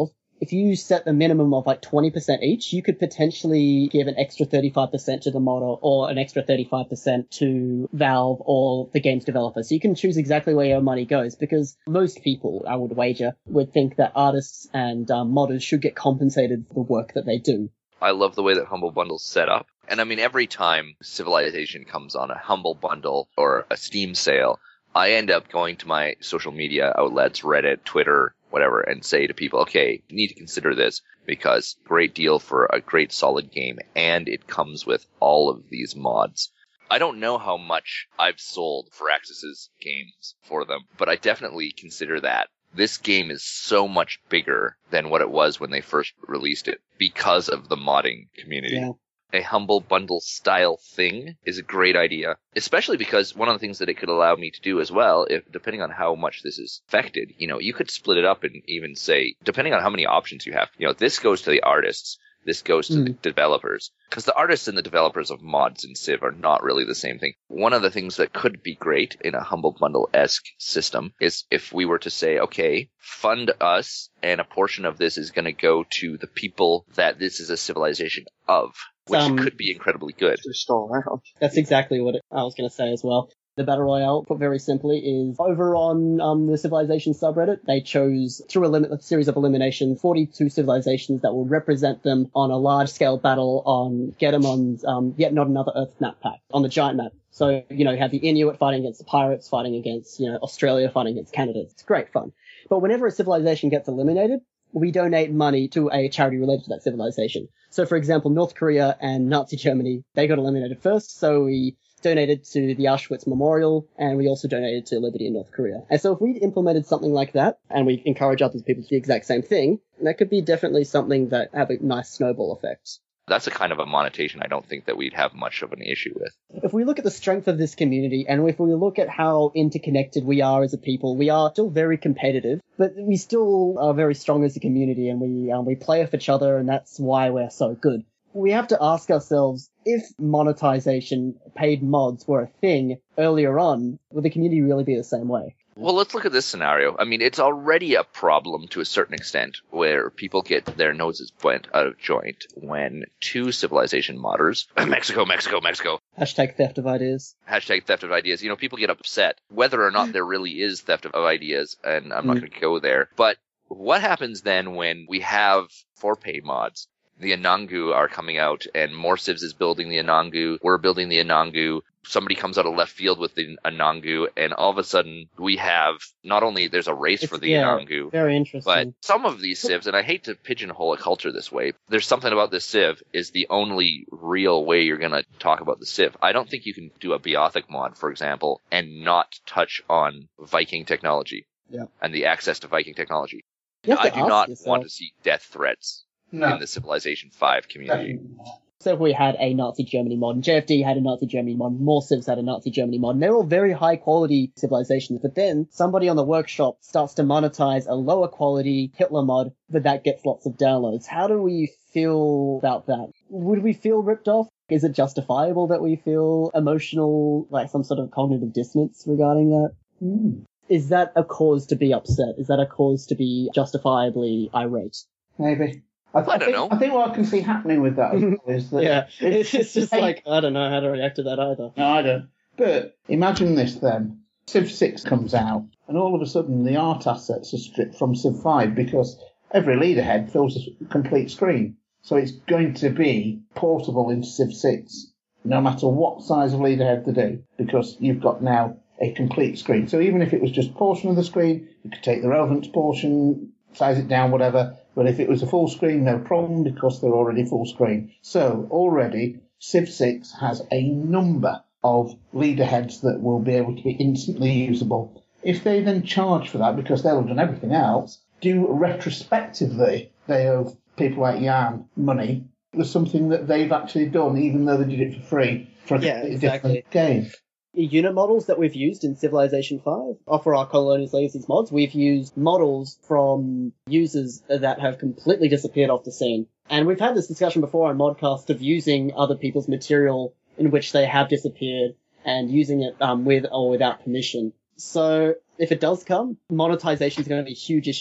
if you set a minimum of like twenty percent each, you could potentially give an extra thirty-five percent to the modder or an extra thirty-five percent to Valve or the game's developer. So you can choose exactly where your money goes, because most people, I would wager, would think that artists and um, modders should get compensated for the work that they do. I love the way that Humble Bundle's set up. And I mean, every time Civilization comes on a Humble Bundle or a Steam sale, I end up going to my social media outlets, Reddit, Twitter, whatever, and say to people, okay, you need to consider this because great deal for a great solid game, and it comes with all of these mods. I don't know how much I've sold Firaxis's games for them, but I definitely consider that. This game is so much bigger than what it was when they first released it because of the modding community. Yeah. A Humble Bundle style thing is a great idea, especially because one of the things that it could allow me to do as well, if depending on how much this is affected, you know, you could split it up and even say, depending on how many options you have, you know, this goes to the artists, this goes to mm. the developers, because the artists and the developers of mods in Civ are not really the same thing. One of the things that could be great in a Humble Bundle-esque system is if we were to say, okay, fund us, and a portion of this is going to go to the people that this is a civilization of. Which um, could be incredibly good. They're still around. That's exactly what it, I was going to say as well. The Battle Royale, put very simply, is over on um, the Civilization subreddit. They chose, through a, lim- a series of eliminations, forty-two civilizations that will represent them on a large-scale battle on Gedemon's um, Yet Not Another Earth map pack, on the giant map. So, you know, you have the Inuit fighting against the pirates, fighting against, you know, Australia, fighting against Canada. It's great fun. But whenever a civilization gets eliminated, we donate money to a charity related to that civilization. So, for example, North Korea and Nazi Germany, they got eliminated first, so we donated to the Auschwitz Memorial, and we also donated to Liberty in North Korea. And so if we implemented something like that, and we encourage other people to do the exact same thing, that could be definitely something that have a nice snowball effect. That's a kind of a monetization I don't think that we'd have much of an issue with. If we look at the strength of this community, and if we look at how interconnected we are as a people, we are still very competitive, but we still are very strong as a community, and we um, we play off each other, and that's why we're so good. We have to ask ourselves, if monetization, paid mods, were a thing earlier on, would the community really be the same way? Well, let's look at this scenario. I mean, it's already a problem to a certain extent where people get their noses bent out of joint when two Civilization modders, Mexico, Mexico, Mexico. Hashtag theft of ideas. Hashtag theft of ideas. You know, people get upset whether or not there really is theft of ideas, and I'm not mm. going to go there. But what happens then when we have for pay mods? The Anangu are coming out, and More Civs is building the Anangu. We're building the Anangu. Somebody comes out of left field with the Anangu, and all of a sudden we have not only there's a race it's, for the yeah, Anangu, very interesting. But some of these civs, and I hate to pigeonhole a culture this way, there's something about this civ is the only real way you're going to talk about the civ. I don't think you can do a Beothic mod, for example, and not touch on Viking technology yeah. and the access to Viking technology. I do not yourself. want to see death threats. No. In the Civilization five community. So if we had a Nazi Germany mod, and J F D had a Nazi Germany mod, More Civs had a Nazi Germany mod, and they're all very high quality civilizations, but then somebody on the workshop starts to monetize a lower quality Hitler mod, but that gets lots of downloads. How do we feel about that? Would we feel ripped off? Is it justifiable that we feel emotional, like some sort of cognitive dissonance regarding that? Mm. Is that a cause to be upset? Is that a cause to be justifiably irate? Maybe. I, th- I don't I think, know. I think what I can see happening with that is that... yeah, it's, it's just like, I don't know how to react to that either. No, I don't. But imagine this then. Civ six comes out, and all of a sudden the art assets are stripped from Civ five because every leader head fills a complete screen. So it's going to be portable into Civ six, no matter what size of leader head they do, because you've got now a complete screen. So even if it was just a portion of the screen, you could take the relevance portion, size it down, whatever. But if it was a full screen, no problem, because they're already full screen. So already, Civ six has a number of leader heads that will be able to be instantly usable. If they then charge for that, because they'll have done everything else, do retrospectively, they owe people like Jan money. There's something that they've actually done, even though they did it for free for a yeah, exactly. different game. Unit models that we've used in Civilization five, for our Colonies Legacies mods, we've used models from users that have completely disappeared off the scene. And we've had this discussion before on Modcast of using other people's material in which they have disappeared and using it um, with or without permission. So if it does come, monetization is going to be a huge issue.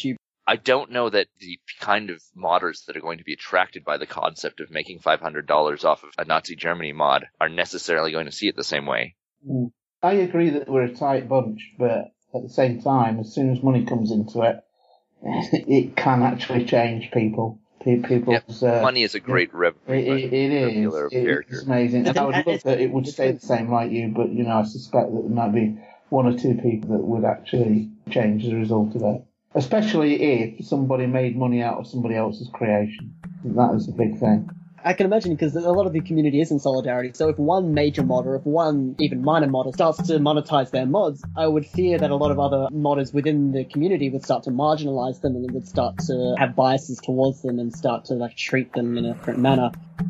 I don't know that the kind of modders that are going to be attracted by the concept of making five hundred dollars off of a Nazi Germany mod are necessarily going to see it the same way. Mm. I agree that we're a tight bunch, but at the same time, as soon as money comes into it, it can actually change people. People's, yep. uh, Money is a great rev- it, it, it is. It, it's amazing. And I would love that it would stay the same like you, but you know, I suspect that there might be one or two people that would actually change as a result of it. Especially if somebody made money out of somebody else's creation. That is a big thing. I can imagine, because a lot of the community is in solidarity, so if one major mod, or if one even minor modder starts to monetize their mods, I would fear that a lot of other modders within the community would start to marginalize them and would start to have biases towards them and start to like treat them in a different manner.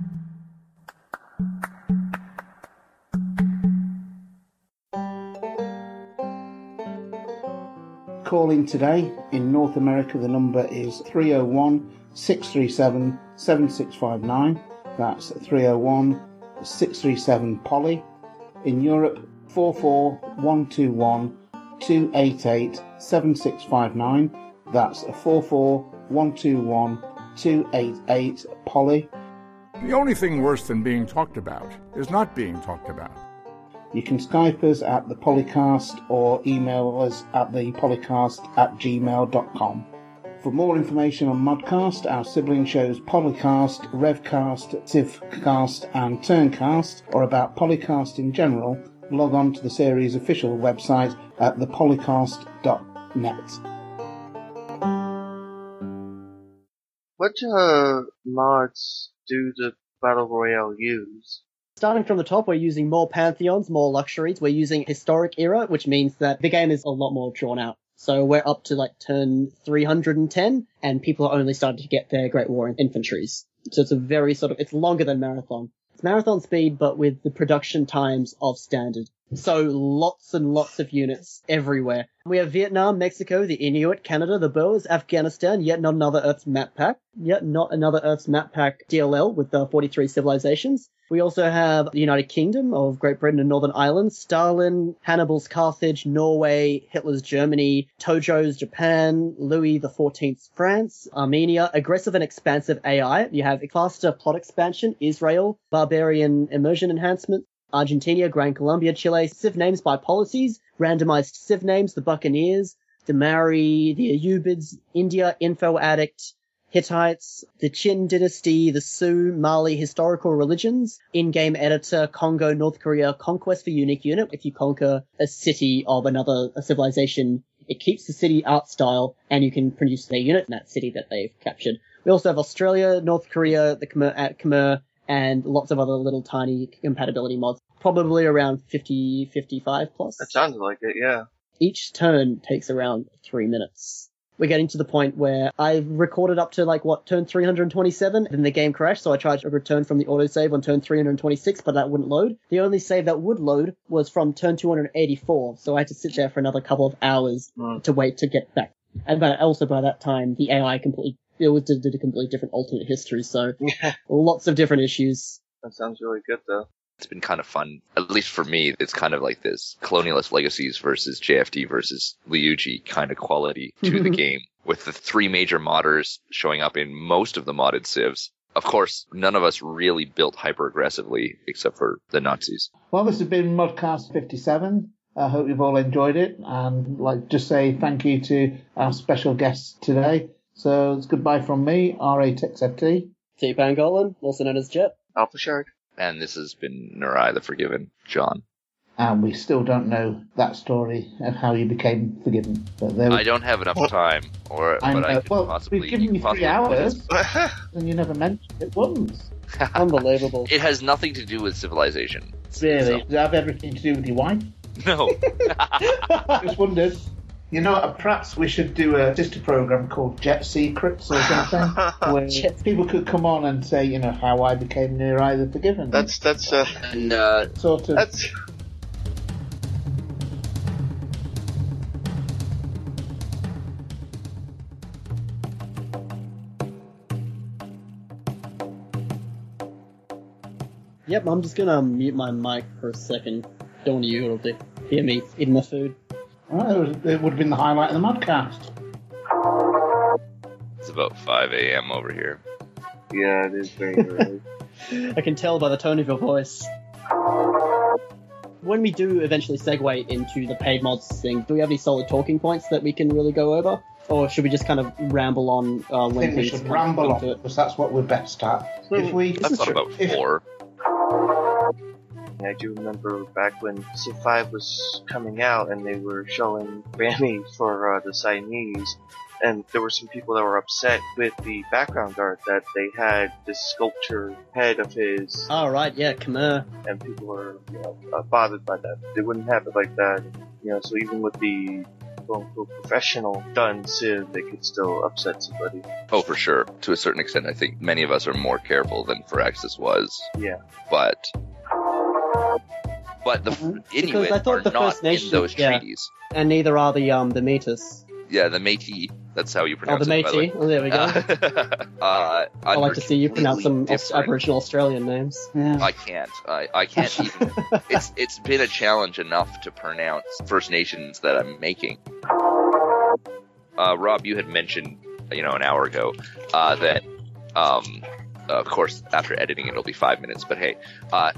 Calling today. In North America, the number is three oh one, six three seven, seven six five nine. That's three oh one, six three seven, P O L Y. In Europe, four four one two one, two eight eight, seven six five nine. That's four four one two one, two eight eight, P O L Y. The only thing worse than being talked about is not being talked about. You can Skype us at the Polycast or email us at the polycast at gmail dot com. For more information on Modcast, our sibling shows Polycast, Revcast, Civcast and Turncast, or about Polycast in general, log on to the series' official website at the polycast dot net. What uh, mods do the Battle Royale use? Starting from the top, we're using more Pantheons, more luxuries. We're using Historic Era, which means that the game is a lot more drawn out. So we're up to like turn three hundred ten, and people are only starting to get their Great War infantries. So it's a very sort of, it's longer than Marathon. It's Marathon speed, but with the production times of Standard. So lots and lots of units everywhere. We have Vietnam, Mexico, the Inuit, Canada, the Boers, Afghanistan, yet not another Earth's map pack. Yet not another Earth's map pack D L L with the forty-three civilizations. We also have the United Kingdom of Great Britain and Northern Ireland, Stalin, Hannibal's Carthage, Norway, Hitler's Germany, Tojo's Japan, Louis the fourteenth's France, Armenia, aggressive and expansive A I. You have faster plot expansion, Israel, barbarian immersion enhancement, Argentina, Gran Colombia, Chile, civ names by policies, randomized civ names, the Buccaneers, the Maori, the Ayyubids, India, Info Addict, Hittites, the Qin dynasty, the Sioux, Mali, historical religions, in-game editor, Congo, North Korea, conquest for unique unit. If you conquer a city of another a civilization, it keeps the city art style, and you can produce their unit in that city that they've captured. We also have Australia, North Korea, the Khmer, Khmer and lots of other little tiny compatibility mods. Probably around fifty, fifty-five plus. That sounds like it, yeah. Each turn takes around three minutes. We're getting to the point where I've recorded up to, like, what, turn three hundred twenty-seven, and the game crashed, so I tried to return from the autosave on turn three hundred twenty-six, but that wouldn't load. The only save that would load was from turn two hundred eighty-four, so I had to sit there for another couple of hours mm. to wait to get back. And by, also by that time, the A I completely, it was, did, did a completely different alternate history, so lots of different issues. That sounds really good, though. It's been kind of fun, at least for me. It's kind of like this Colonialist Legacies versus J F D versus Liuji kind of quality to the game, with the three major modders showing up in most of the modded civs. Of course, none of us really built hyper aggressively except for the Nazis. Well, this has been Modcast fifty-seven. I hope you've all enjoyed it, and like just say thank you to our special guests today. So it's goodbye from me, R A Tex F T. T Pangolin, also known as Jet. Alpha Shard. And this has been Nurai the Forgiven, John. And we still don't know that story of how you became forgiven. But there we... I don't have enough time, or I but know. I could well, possibly. we've given you three hours, and you never mentioned it once. Unbelievable. It has nothing to do with civilization. Really? So. Does it have everything to do with your wife? No. Just wondered. You know, perhaps we should do a sister program called Jet Secrets or something, where people could come on and say, you know, how I became Nurai the Forgiven. That's that's uh, and uh, sort of. That's. Yep, I'm just gonna mute my mic for a second. Don't want you to hear me eating my food. Well, it would have been the highlight of the Modcast. about five a.m. over here. Yeah, it is very early. I can tell by the tone of your voice. When we do eventually segue into the paid mods thing, do we have any solid talking points that we can really go over? Or should we just kind of ramble on uh, I when think we things should come ramble into on, it? because that's what we're best at. If we, I've thought about if- four. I do remember back when Civ five was coming out and they were showing Grammy for uh, the Siamese, and there were some people that were upset with the background art that they had this sculpture head of his, Oh, right, yeah, Khmer. and people were, you know, uh, bothered by that. They wouldn't have it like that, you know. So even with the quote-unquote professional done Civ, they could still upset somebody. Oh, for sure. To a certain extent, I think many of us are more careful than Firaxis was. Yeah. But, but the Mhm. Because Inuit I thought are the not First Nation- in those yeah. treaties. And neither are the um the Métis. Yeah, the Métis. That's how you Oh, pronounce the it. by the way. Métis. Oh, there we go. uh, I like to see you pronounce some completely Aus- different. Aboriginal Australian names. yeah. I can't. I, I can't even. It's it's been a challenge enough to pronounce First Nations that I'm making. Uh, Rob, you had mentioned, you know, an hour ago uh, that, um, of course, after editing it'll be five minutes. But hey, uh,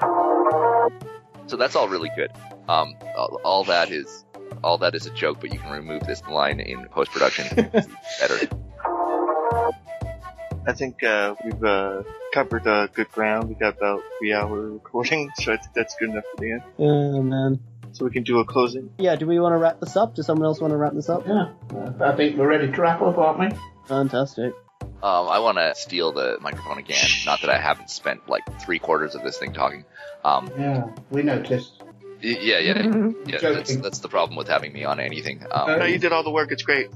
so that's all really good. Um, all, all that is all that is a joke, but you can remove this line in post production. Better. I think uh, we've uh, covered uh, good ground. We got about three hour recording, so I think that's good enough for the end. Oh, man. So we can do a closing. Yeah, do we want to wrap this up? Does someone else want to wrap this up? Yeah. I think we're ready to wrap up, aren't we? Fantastic. Um, I want to steal the microphone again. Not that I haven't spent like three quarters of this thing talking. Um, Yeah, we noticed. y- yeah, yeah, yeah. That's, Joking. that's the problem with having me on anything. Um, No, you did all the work. It's great.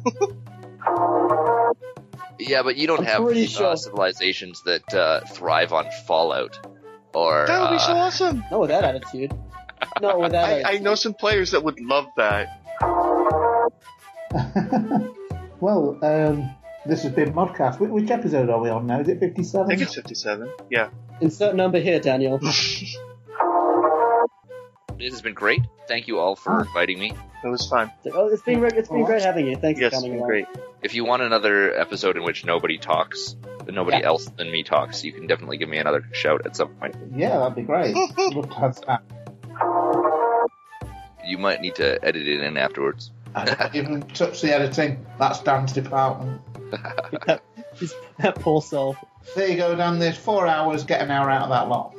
yeah, but you don't I'm have pretty uh, sure- civilizations that uh, thrive on Fallout or. That would be uh, so awesome. Not with that attitude. Not with that I, I attitude. know some players that would love that. Well, um, this has been Modcast. Wh- Which episode are we on now? Is it I fifty-seven? think it's fifty-seven. Yeah. Insert number here, Daniel. It has been great. Thank you all for inviting me. It was fun. Oh, it's been great. It's been Alright. great having you. Thanks Yes, for it's coming been along. great. If you want another episode in which nobody talks, nobody Yeah. else than me talks, you can definitely give me another shout at some point. Yeah, that'd be great. I'd love to have that. You might need to edit it in afterwards. I don't even touch the editing. That's Dan's department. Just that poor soul. There you go, Dan. There's four hours. Get an hour out of that lot.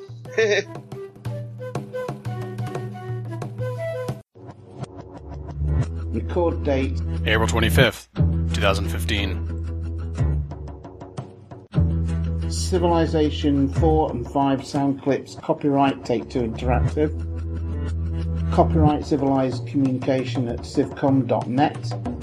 Record date. April twenty-fifth, twenty fifteen. Civilization four and five sound clips. Copyright Take Two Interactive. Copyright Civilized Communication at civcom dot net.